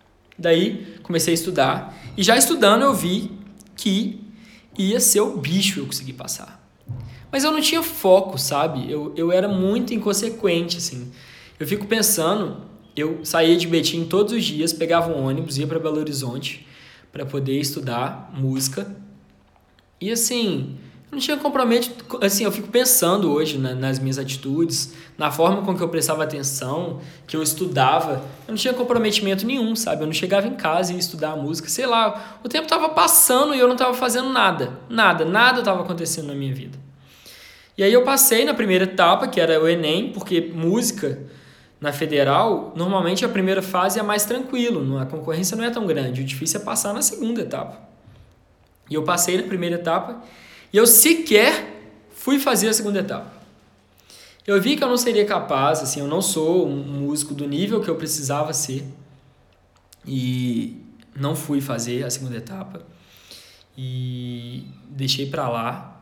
Daí, comecei a estudar. E já estudando, eu vi que ia ser o bicho eu conseguir passar. Mas eu não tinha foco, sabe? Eu, eu era muito inconsequente, assim. Eu fico pensando, eu saía de Betim todos os dias, pegava um ônibus, ia para Belo Horizonte, para poder estudar música. E assim, eu não tinha comprometimento, assim, eu fico pensando hoje na, nas minhas atitudes, na forma com que eu prestava atenção, que eu estudava, eu não tinha comprometimento nenhum, sabe? Eu não chegava em casa e ia estudar a música, sei lá, o tempo estava passando e eu não estava fazendo nada, nada, nada estava acontecendo na minha vida. E aí eu passei na primeira etapa, que era o Enem, porque música na federal, normalmente a primeira fase é mais tranquilo, a concorrência não é tão grande, o difícil é passar na segunda etapa. E eu passei na primeira etapa e eu sequer fui fazer a segunda etapa. Eu vi que eu não seria capaz, assim, eu não sou um músico do nível que eu precisava ser e não fui fazer a segunda etapa e deixei pra lá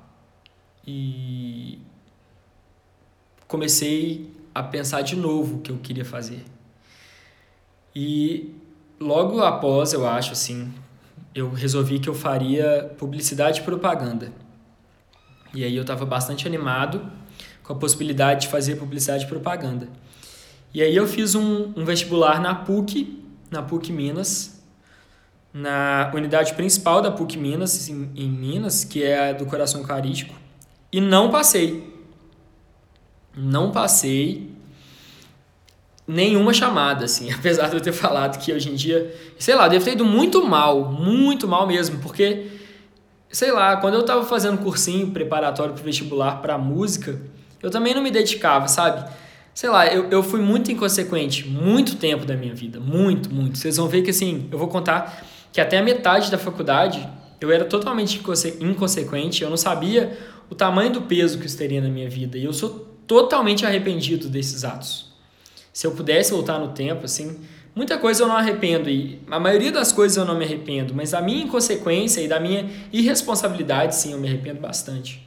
e comecei a pensar de novo o que eu queria fazer. E logo após, eu acho, assim, eu resolvi que eu faria publicidade e propaganda. E aí eu estava bastante animado com a possibilidade de fazer publicidade e propaganda. E aí eu fiz um, um vestibular na PUC, na PUC Minas, na unidade principal da PUC Minas, em, em Minas, que é a do Coração Eucarístico, e não passei. Não passei nenhuma chamada, assim, apesar de eu ter falado que hoje em dia, sei lá, eu devo ter ido muito mal, muito mal mesmo, porque, sei lá, quando eu tava fazendo cursinho preparatório pro vestibular pra música, eu também não me dedicava, sabe? Sei lá, eu, eu fui muito inconsequente, muito tempo da minha vida, muito, muito. Vocês vão ver que, assim, eu vou contar que até a metade da faculdade eu era totalmente inconse- inconsequente, eu não sabia o tamanho do peso que isso teria na minha vida, e eu sou totalmente arrependido desses atos. Se eu pudesse voltar no tempo, assim, muita coisa eu não arrependo, e a maioria das coisas eu não me arrependo, mas da minha inconsequência e da minha irresponsabilidade, sim, eu me arrependo bastante.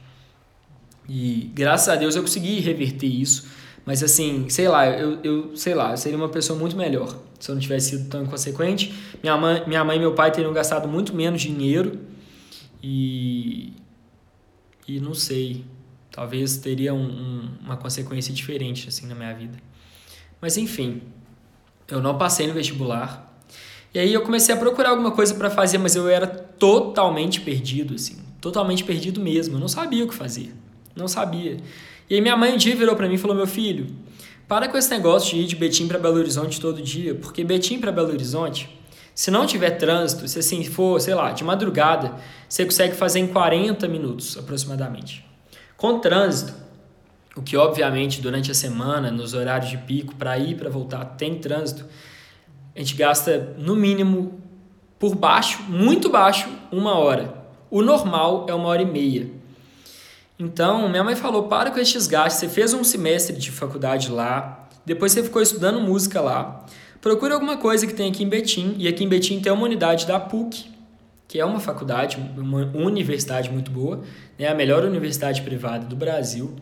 E graças a Deus eu consegui reverter isso, mas assim, sei lá, eu, eu sei lá, eu seria uma pessoa muito melhor se eu não tivesse sido tão inconsequente. Minha mãe, minha mãe e meu pai teriam gastado muito menos dinheiro e, e não sei, talvez teria um, um, uma consequência diferente assim na minha vida. Mas enfim, eu não passei no vestibular. E aí eu comecei a procurar alguma coisa para fazer, mas eu era totalmente perdido, assim. Totalmente perdido mesmo. Eu não sabia o que fazer. Não sabia. E aí minha mãe um dia virou para mim e falou: meu filho, para com esse negócio de ir de Betim para Belo Horizonte todo dia, porque Betim para Belo Horizonte, se não tiver trânsito, se assim for, sei lá, de madrugada, você consegue fazer em quarenta minutos aproximadamente. Com trânsito, o que obviamente durante a semana, nos horários de pico, para ir e para voltar, tem trânsito, a gente gasta no mínimo, por baixo, muito baixo, uma hora. O normal é uma hora e meia. Então, minha mãe falou, para com esses gastos, você fez um semestre de faculdade lá, depois você ficou estudando música lá, procura alguma coisa que tem aqui em Betim, e aqui em Betim tem uma unidade da PUC, que é uma faculdade, uma universidade muito boa, né, a melhor universidade privada do Brasil.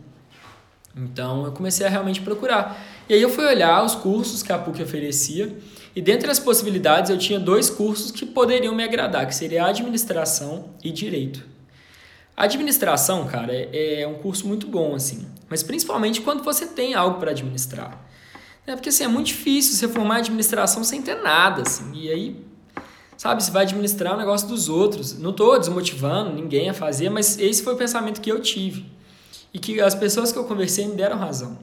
Então eu comecei a realmente procurar. E aí eu fui olhar os cursos que a PUC oferecia, e dentre as possibilidades eu tinha dois cursos que poderiam me agradar, que seria administração e direito. A administração, cara, é um curso muito bom, assim, mas principalmente quando você tem algo para administrar. É porque assim, é muito difícil você formar administração sem ter nada, assim, e aí, sabe, você vai administrar o negócio dos outros. Não estou desmotivando ninguém a fazer, mas esse foi o pensamento que eu tive. E que as pessoas que eu conversei me deram razão.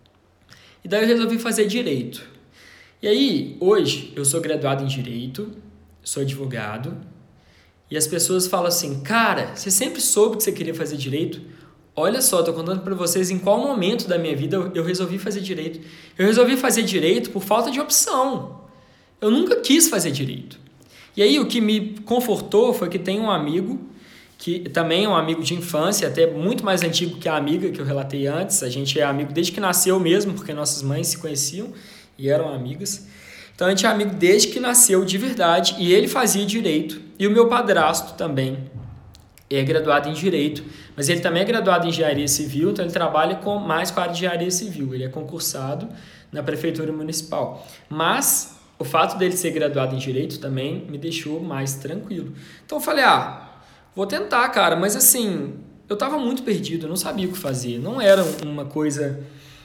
E daí eu resolvi fazer direito. E aí, hoje, eu sou graduado em direito, sou advogado, e as pessoas falam assim, cara, você sempre soube que você queria fazer direito? Olha só, estou contando para vocês em qual momento da minha vida eu resolvi fazer direito. Eu resolvi fazer direito por falta de opção. Eu nunca quis fazer direito. E aí, o que me confortou foi que tem um amigo que também é um amigo de infância, até muito mais antigo que a amiga que eu relatei antes. A gente é amigo desde que nasceu mesmo, porque nossas mães se conheciam e eram amigas. Então a gente é amigo desde que nasceu de verdade, e ele fazia direito. E o meu padrasto também é graduado em direito, mas ele também é graduado em engenharia civil, então ele trabalha com, mais com a área de engenharia civil. Ele é concursado na prefeitura municipal. Mas o fato dele ser graduado em direito também me deixou mais tranquilo. Então eu falei, ah, vou tentar, cara, mas assim, eu tava muito perdido, eu não sabia o que fazer. Não era uma coisa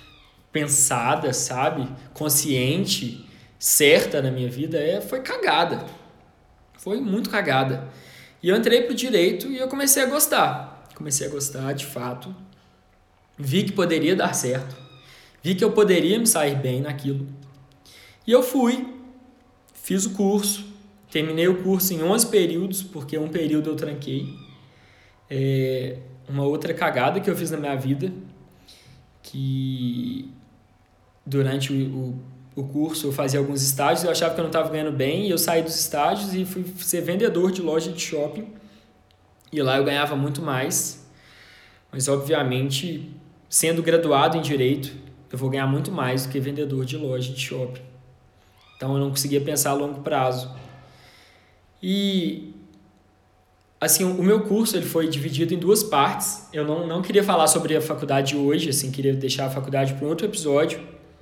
pensada, sabe? Consciente, certa na minha vida. É, foi cagada. foi muito cagada. E eu entrei pro direito e eu comecei a gostar. Comecei a gostar, de fato. Vi que poderia dar certo. Vi que eu poderia me sair bem naquilo. E eu fui, fiz o curso, terminei o curso em onze períodos, porque um período eu tranquei. É uma outra cagada que eu fiz na minha vida, que durante o, o, o curso eu fazia alguns estágios, eu achava que eu não estava ganhando bem, e eu saí dos estágios e fui ser vendedor de loja de shopping. E lá eu ganhava muito mais, mas obviamente, sendo graduado em Direito, eu vou ganhar muito mais do que vendedor de loja de shopping. Então eu não conseguia pensar a longo prazo. E assim, o meu curso ele foi dividido em duas partes. Eu não, não queria falar sobre a faculdade hoje, assim, queria deixar a faculdade para outro episódio.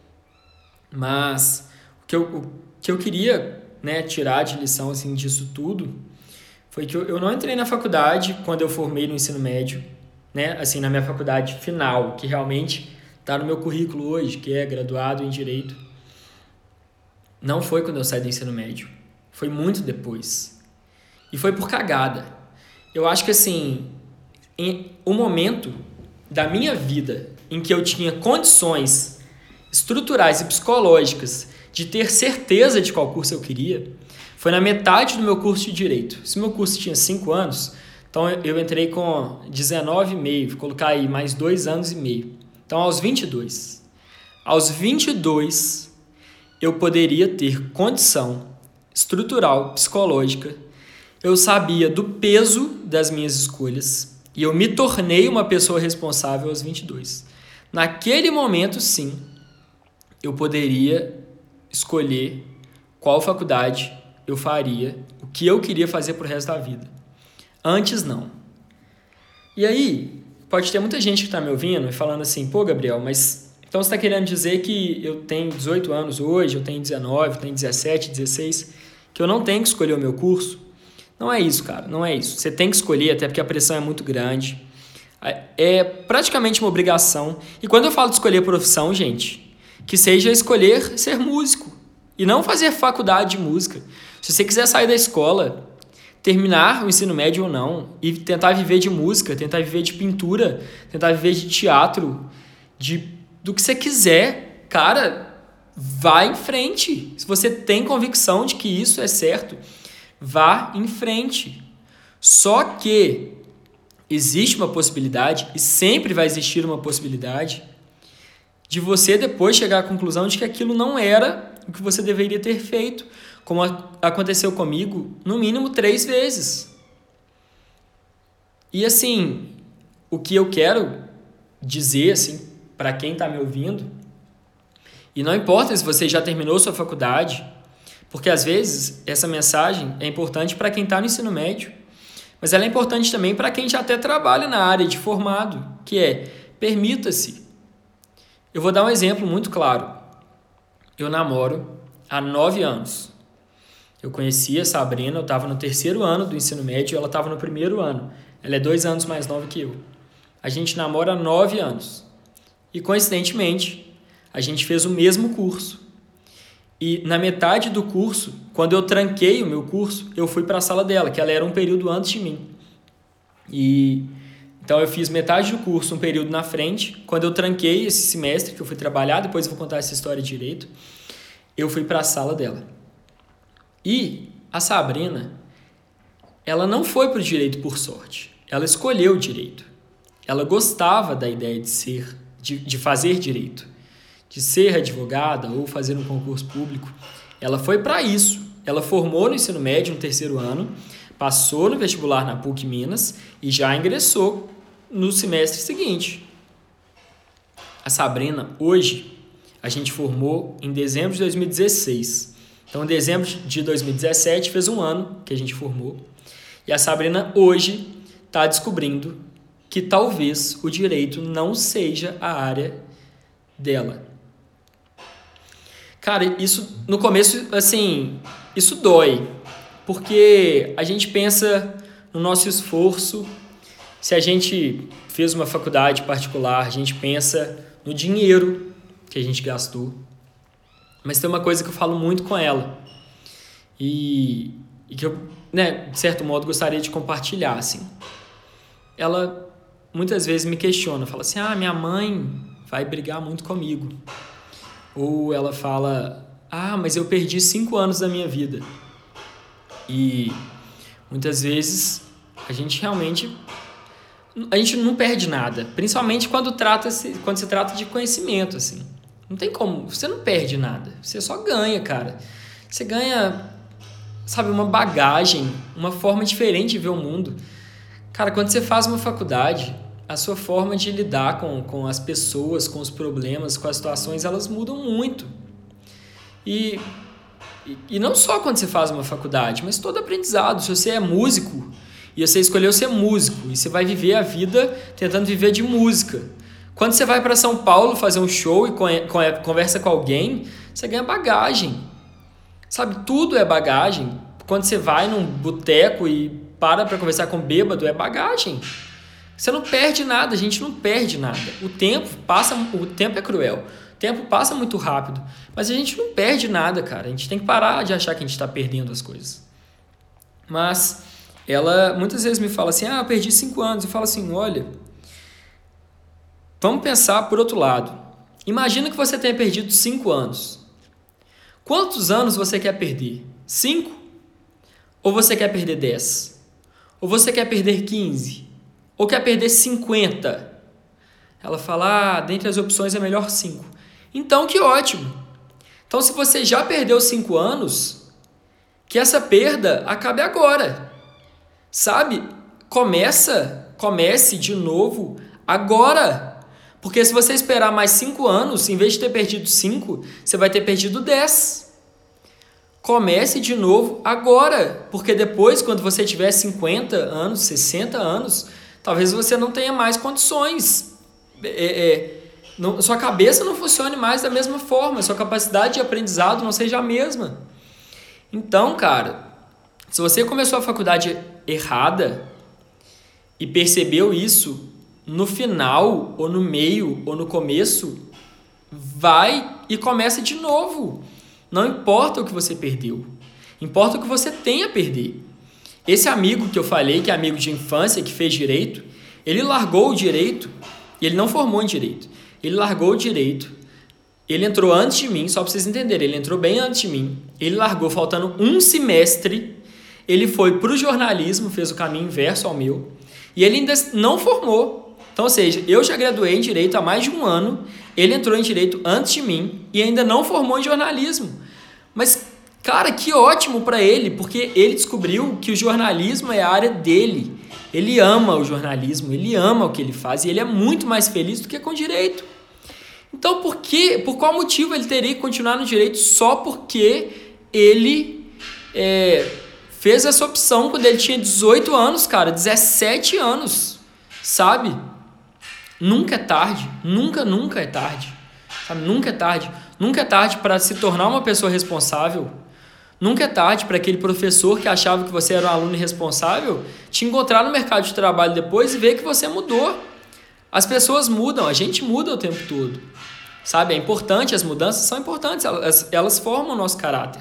Mas o que eu, o que eu queria, né, tirar de lição assim, disso tudo foi que eu, eu não entrei na faculdade quando eu formei no ensino médio, né, assim, na minha faculdade final, que realmente está no meu currículo hoje, que é graduado em Direito. Não foi quando eu saí do ensino médio. Foi muito depois. E foi por cagada. Eu acho que, assim, em o momento da minha vida em que eu tinha condições estruturais e psicológicas de ter certeza de qual curso eu queria, foi na metade do meu curso de Direito. Se o meu curso tinha cinco anos, então eu entrei com dezenove e meio, vou colocar aí mais dois anos e meio. Então, aos vinte e dois. Aos vinte e dois, eu poderia ter condição estrutural, psicológica. Eu sabia do peso das minhas escolhas e eu me tornei uma pessoa responsável aos vinte e dois. Naquele momento, sim, eu poderia escolher qual faculdade eu faria, o que eu queria fazer pro resto da vida. Antes, não. E aí, pode ter muita gente que está me ouvindo e falando assim, pô, Gabriel, mas então você está querendo dizer que eu tenho dezoito anos hoje, eu tenho dezenove, eu tenho dezessete, dezesseis, que eu não tenho que escolher o meu curso? Não é isso, cara, não é isso. Você tem que escolher, até porque a pressão é muito grande. É praticamente uma obrigação. E quando eu falo de escolher profissão, gente, que seja escolher ser músico e não fazer faculdade de música. Se você quiser sair da escola, terminar o ensino médio ou não, e tentar viver de música, tentar viver de pintura, tentar viver de teatro, de, do que você quiser, cara, vá em frente. Se você tem convicção de que isso é certo, vá em frente. Só que existe uma possibilidade, e sempre vai existir uma possibilidade, de você depois chegar à conclusão de que aquilo não era o que você deveria ter feito, como aconteceu comigo, no mínimo três vezes. E assim, o que eu quero dizer assim, para quem está me ouvindo, e não importa se você já terminou sua faculdade, porque às vezes essa mensagem é importante para quem está no ensino médio, mas ela é importante também para quem já até trabalha na área de formado, que é, permita-se. Eu vou dar um exemplo muito claro. Eu namoro há nove anos. Eu conheci a Sabrina, eu estava no terceiro ano do ensino médio e ela estava no primeiro ano. Ela é dois anos mais nova que eu. A gente namora há nove anos. E, coincidentemente, a gente fez o mesmo curso. E, na metade do curso, quando eu tranquei o meu curso, eu fui para a sala dela, que ela era um período antes de mim. E então, eu fiz metade do curso, um período na frente. Quando eu tranquei esse semestre, que eu fui trabalhar, depois eu vou contar essa história direito, eu fui para a sala dela. E a Sabrina, ela não foi para o direito por sorte. Ela escolheu o direito. Ela gostava da ideia de ser, de, de fazer direito, de ser advogada ou fazer um concurso público. Ela foi para isso. Ela formou no ensino médio no terceiro ano, passou no vestibular na PUC Minas e já ingressou no semestre seguinte. A Sabrina, hoje, a gente formou em dezembro de dois mil e dezesseis. Então, em dezembro de dois mil e dezessete, fez um ano que a gente formou. E a Sabrina, hoje, está descobrindo que talvez o direito não seja a área dela. Cara, isso, no começo, assim, isso dói. Porque a gente pensa no nosso esforço. Se a gente fez uma faculdade particular, a gente pensa no dinheiro que a gente gastou. Mas tem uma coisa que eu falo muito com ela. E e que eu, né, de certo modo, gostaria de compartilhar, assim. Ela muitas vezes me questiona, fala assim, ah, minha mãe vai brigar muito comigo. Ou ela fala, ah, mas eu perdi cinco anos da minha vida. E muitas vezes a gente realmente, a gente não perde nada, principalmente quando, trata -se, quando se trata de conhecimento, assim. Não tem como, você não perde nada, você só ganha, cara. Você ganha, sabe, uma bagagem, uma forma diferente de ver o mundo. Cara, quando você faz uma faculdade, a sua forma de lidar com, com as pessoas, com os problemas, com as situações, elas mudam muito. E, e, e não só quando você faz uma faculdade, mas todo aprendizado. Se você é músico e você escolheu ser músico, e você vai viver a vida tentando viver de música. Quando você vai para São Paulo fazer um show e conversa com alguém, você ganha bagagem. Sabe, tudo é bagagem. Quando você vai num boteco e para para conversar com bêbado, é bagagem. Você não perde nada, a gente não perde nada. O tempo passa, o tempo é cruel. O tempo passa muito rápido, mas a gente não perde nada, cara. A gente tem que parar de achar que a gente está perdendo as coisas. Mas ela muitas vezes me fala assim, ah, eu perdi cinco anos. Eu falo assim, olha, vamos pensar por outro lado. Imagina que você tenha perdido cinco anos. Quantos anos você quer perder? Cinco? Ou você quer perder dez? Ou você quer perder quinze? Ou quer perder cinquenta? Ela fala, ah, dentre as opções é melhor cinco. Então, que ótimo. Então, se você já perdeu cinco anos, que essa perda acabe agora. Sabe? Começa, comece de novo agora. Porque se você esperar mais cinco anos, em vez de ter perdido cinco, você vai ter perdido dez. Comece de novo agora. Porque depois, quando você tiver cinquenta anos, sessenta anos, talvez você não tenha mais condições. É, é, não, sua cabeça não funcione mais da mesma forma. Sua capacidade de aprendizado não seja a mesma. Então, cara, se você começou a faculdade errada e percebeu isso no final, ou no meio, ou no começo, vai e começa de novo. Não importa o que você perdeu. Importa o que você tem a perder. Esse amigo que eu falei, que é amigo de infância, que fez direito, ele largou o direito, e ele não formou em direito. Ele largou o direito, ele entrou antes de mim, só para vocês entenderem, ele entrou bem antes de mim, ele largou faltando um semestre, ele foi para o jornalismo, fez o caminho inverso ao meu, e ele ainda não formou. Então, ou seja, eu já graduei em direito há mais de um ano, ele entrou em direito antes de mim e ainda não formou em jornalismo. Mas, cara, que ótimo para ele, porque ele descobriu que o jornalismo é a área dele. Ele ama o jornalismo, ele ama o que ele faz e ele é muito mais feliz do que com direito. Então, por que, por qual motivo ele teria que continuar no direito só porque ele é, fez essa opção quando ele tinha dezoito anos, cara, dezessete anos, sabe? Nunca é tarde, nunca, nunca é tarde, sabe? Nunca é tarde, nunca é tarde para se tornar uma pessoa responsável. Nunca é tarde para aquele professor que achava que você era um aluno irresponsável te encontrar no mercado de trabalho depois e ver que você mudou. As pessoas mudam, a gente muda o tempo todo, sabe? É importante, as mudanças são importantes, elas, elas formam o nosso caráter.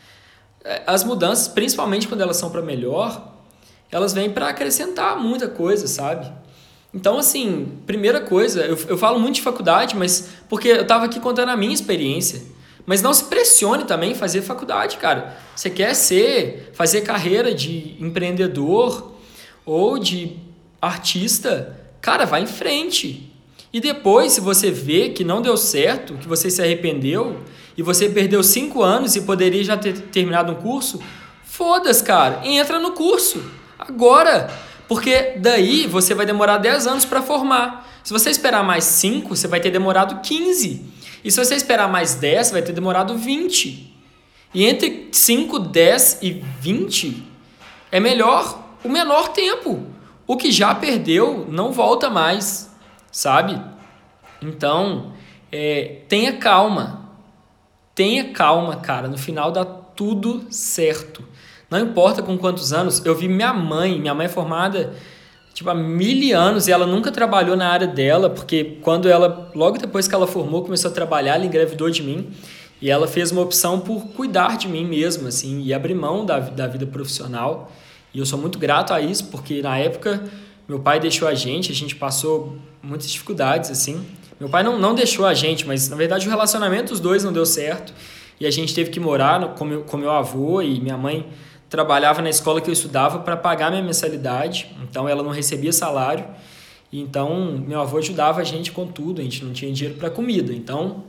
As mudanças, principalmente quando elas são para melhor, elas vêm para acrescentar muita coisa, sabe? Então, assim, primeira coisa, eu, eu falo muito de faculdade, mas porque eu estava aqui contando a minha experiência. Mas não se pressione também em fazer faculdade, cara. Você quer ser, fazer carreira de empreendedor ou de artista, cara, vai em frente. E depois, se você vê que não deu certo, que você se arrependeu e você perdeu cinco anos e poderia já ter terminado um curso, foda-se, cara, entra no curso agora. Porque daí você vai demorar dez anos para formar. Se você esperar mais cinco, você vai ter demorado quinze. E se você esperar mais dez, vai ter demorado vinte. E entre cinco, dez e vinte é melhor o menor tempo. O que já perdeu não volta mais, sabe? Então, é, tenha calma. Tenha calma, cara. No final dá tudo certo. Não importa com quantos anos. Eu vi minha mãe, minha mãe é formada tipo, há mil anos, e ela nunca trabalhou na área dela, porque quando ela, logo depois que ela formou, começou a trabalhar, ela engravidou de mim, E ela fez uma opção por cuidar de mim mesmo, assim, e abrir mão da, da vida profissional. E eu sou muito grato a isso, porque na época meu pai deixou a gente, a gente passou muitas dificuldades, assim. Meu pai não, não deixou a gente, mas na verdade o relacionamento dos dois não deu certo. E a gente teve que morar no, com, meu, com meu avô, e minha mãe trabalhava na escola que eu estudava para pagar minha mensalidade. Então ela não recebia salário. Então meu avô ajudava a gente com tudo, a gente não tinha dinheiro para comida. Então,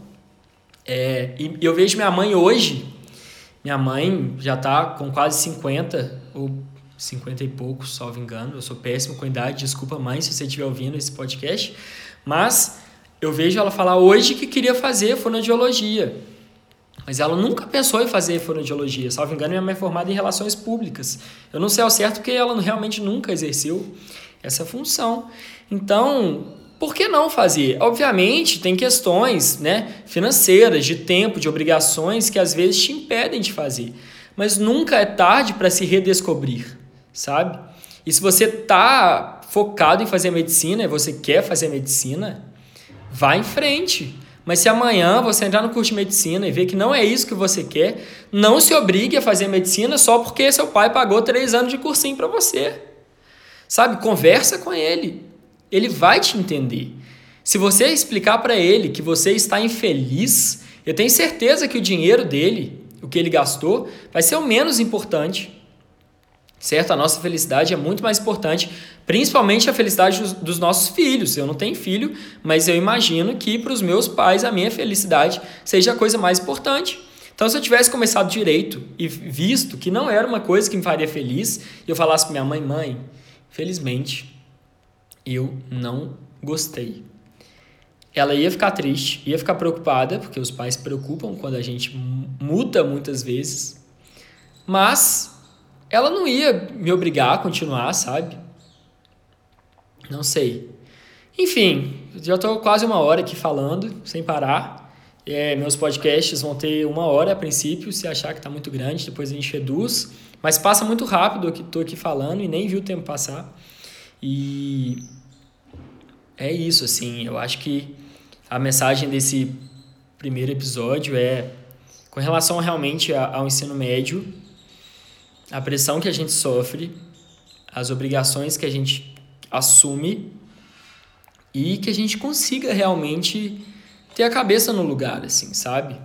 é, e eu vejo minha mãe hoje, minha mãe já está com quase cinquenta, ou cinquenta e poucos, salvo engano. Eu sou péssimo com idade, desculpa mãe se você estiver ouvindo esse podcast. Mas eu vejo ela falar hoje que queria fazer fonoaudiologia. Mas ela nunca pensou em fazer fonoaudiologia. Salvo engano, minha mãe é formada em relações públicas. Eu não sei ao certo porque ela realmente nunca exerceu essa função. Então, por que não fazer? Obviamente, tem questões, né, financeiras, de tempo, de obrigações que às vezes te impedem de fazer. Mas nunca é tarde para se redescobrir, sabe? E se você está focado em fazer medicina e você quer fazer medicina, vá em frente. Mas se amanhã você entrar no curso de medicina e ver que não é isso que você quer, não se obrigue a fazer medicina só porque seu pai pagou três anos de cursinho para você. Sabe? Conversa com ele. Ele vai te entender. Se você explicar para ele que você está infeliz, eu tenho certeza que o dinheiro dele, o que ele gastou, vai ser o menos importante. Certo? A nossa felicidade é muito mais importante, principalmente a felicidade dos, dos nossos filhos. Eu não tenho filho, mas eu imagino que para os meus pais a minha felicidade seja a coisa mais importante. Então, se eu tivesse começado direito e visto que não era uma coisa que me faria feliz, e eu falasse para minha mãe, mãe, felizmente, eu não gostei. Ela ia ficar triste, ia ficar preocupada, porque os pais se preocupam quando a gente muda muitas vezes, mas ela não ia me obrigar a continuar, sabe? Não sei. Enfim, já estou quase uma hora aqui falando, sem parar. É, meus podcasts vão ter uma hora a princípio, se achar que está muito grande, depois a gente reduz. Mas passa muito rápido que estou aqui falando e nem vi o tempo passar. E é isso, assim, eu acho que a mensagem desse primeiro episódio é com relação realmente ao ensino médio, a pressão que a gente sofre, as obrigações que a gente assume e que a gente consiga realmente ter a cabeça no lugar, assim, sabe?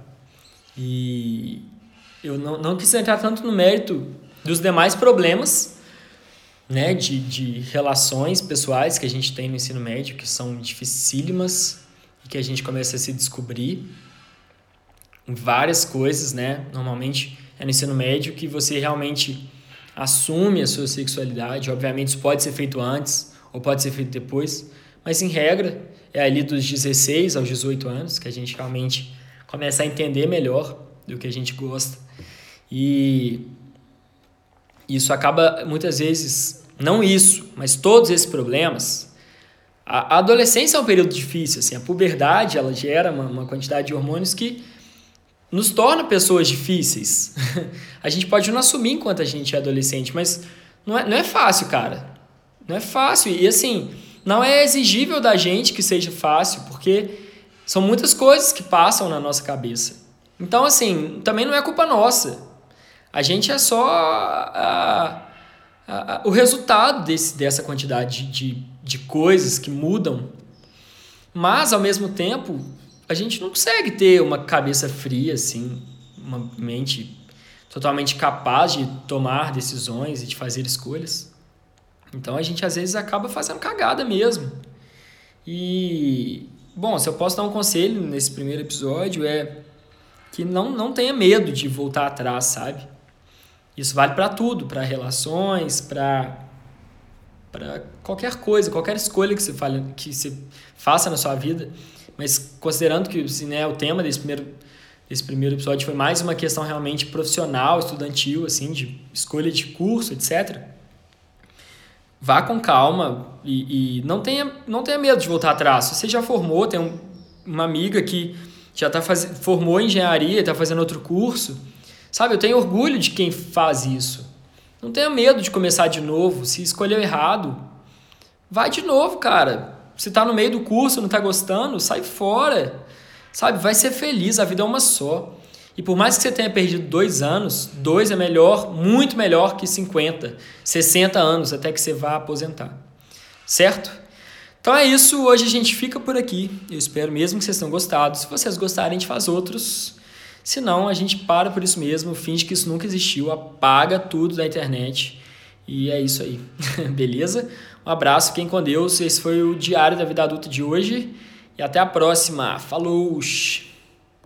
E eu não, não quis entrar tanto no mérito dos demais problemas, né, de, de relações pessoais que a gente tem no ensino médio, que são dificílimas e que a gente começa a se descobrir em várias coisas, né? Normalmente é no ensino médio que você realmente assume a sua sexualidade. Obviamente isso pode ser feito antes ou pode ser feito depois, mas em regra é ali dos dezesseis aos dezoito anos que a gente realmente começa a entender melhor do que a gente gosta. E isso acaba muitas vezes, não isso, mas todos esses problemas. A adolescência é um período difícil, assim, a puberdade ela gera uma, uma quantidade de hormônios que nos torna pessoas difíceis. A gente pode não assumir enquanto a gente é adolescente, mas não é, não é fácil, cara. Não é fácil. E assim, não é exigível da gente que seja fácil, porque são muitas coisas que passam na nossa cabeça. Então, assim, também não é culpa nossa. A gente é só a, a, a, o resultado desse, dessa quantidade de, de, de coisas que mudam. Mas, ao mesmo tempo, a gente não consegue ter uma cabeça fria, assim, uma mente totalmente capaz de tomar decisões e de fazer escolhas. Então, a gente, às vezes, acaba fazendo cagada mesmo. E, bom, se eu posso dar um conselho nesse primeiro episódio é que não, não tenha medo de voltar atrás, sabe? Isso vale para tudo, para relações, para para qualquer coisa, qualquer escolha que você, fale, que você faça na sua vida. Mas considerando que assim, né, o tema desse primeiro, desse primeiro episódio foi mais uma questão realmente profissional, estudantil, assim, de escolha de curso, etcétera. Vá com calma e, e não, tenha, não tenha medo de voltar atrás. Se você já formou, tem um, uma amiga que já tá faz... formou em engenharia e está fazendo outro curso, sabe? Eu tenho orgulho de quem faz isso. Não tenha medo de começar de novo. Se escolheu errado, vai de novo, cara. Se tá no meio do curso, não tá gostando, sai fora. Sabe? Vai ser feliz, a vida é uma só. E por mais que você tenha perdido dois anos, dois é melhor, muito melhor que cinquenta, sessenta anos até que você vá aposentar. Certo? Então é isso, hoje a gente fica por aqui. Eu espero mesmo que vocês tenham gostado. Se vocês gostarem, a gente faz outros. Se não, a gente para por isso mesmo, finge que isso nunca existiu, apaga tudo da internet. E é isso aí. Beleza? Um abraço, fiquem com Deus. Esse foi o Diário da Vida Adulta de hoje. E até a próxima. Falou!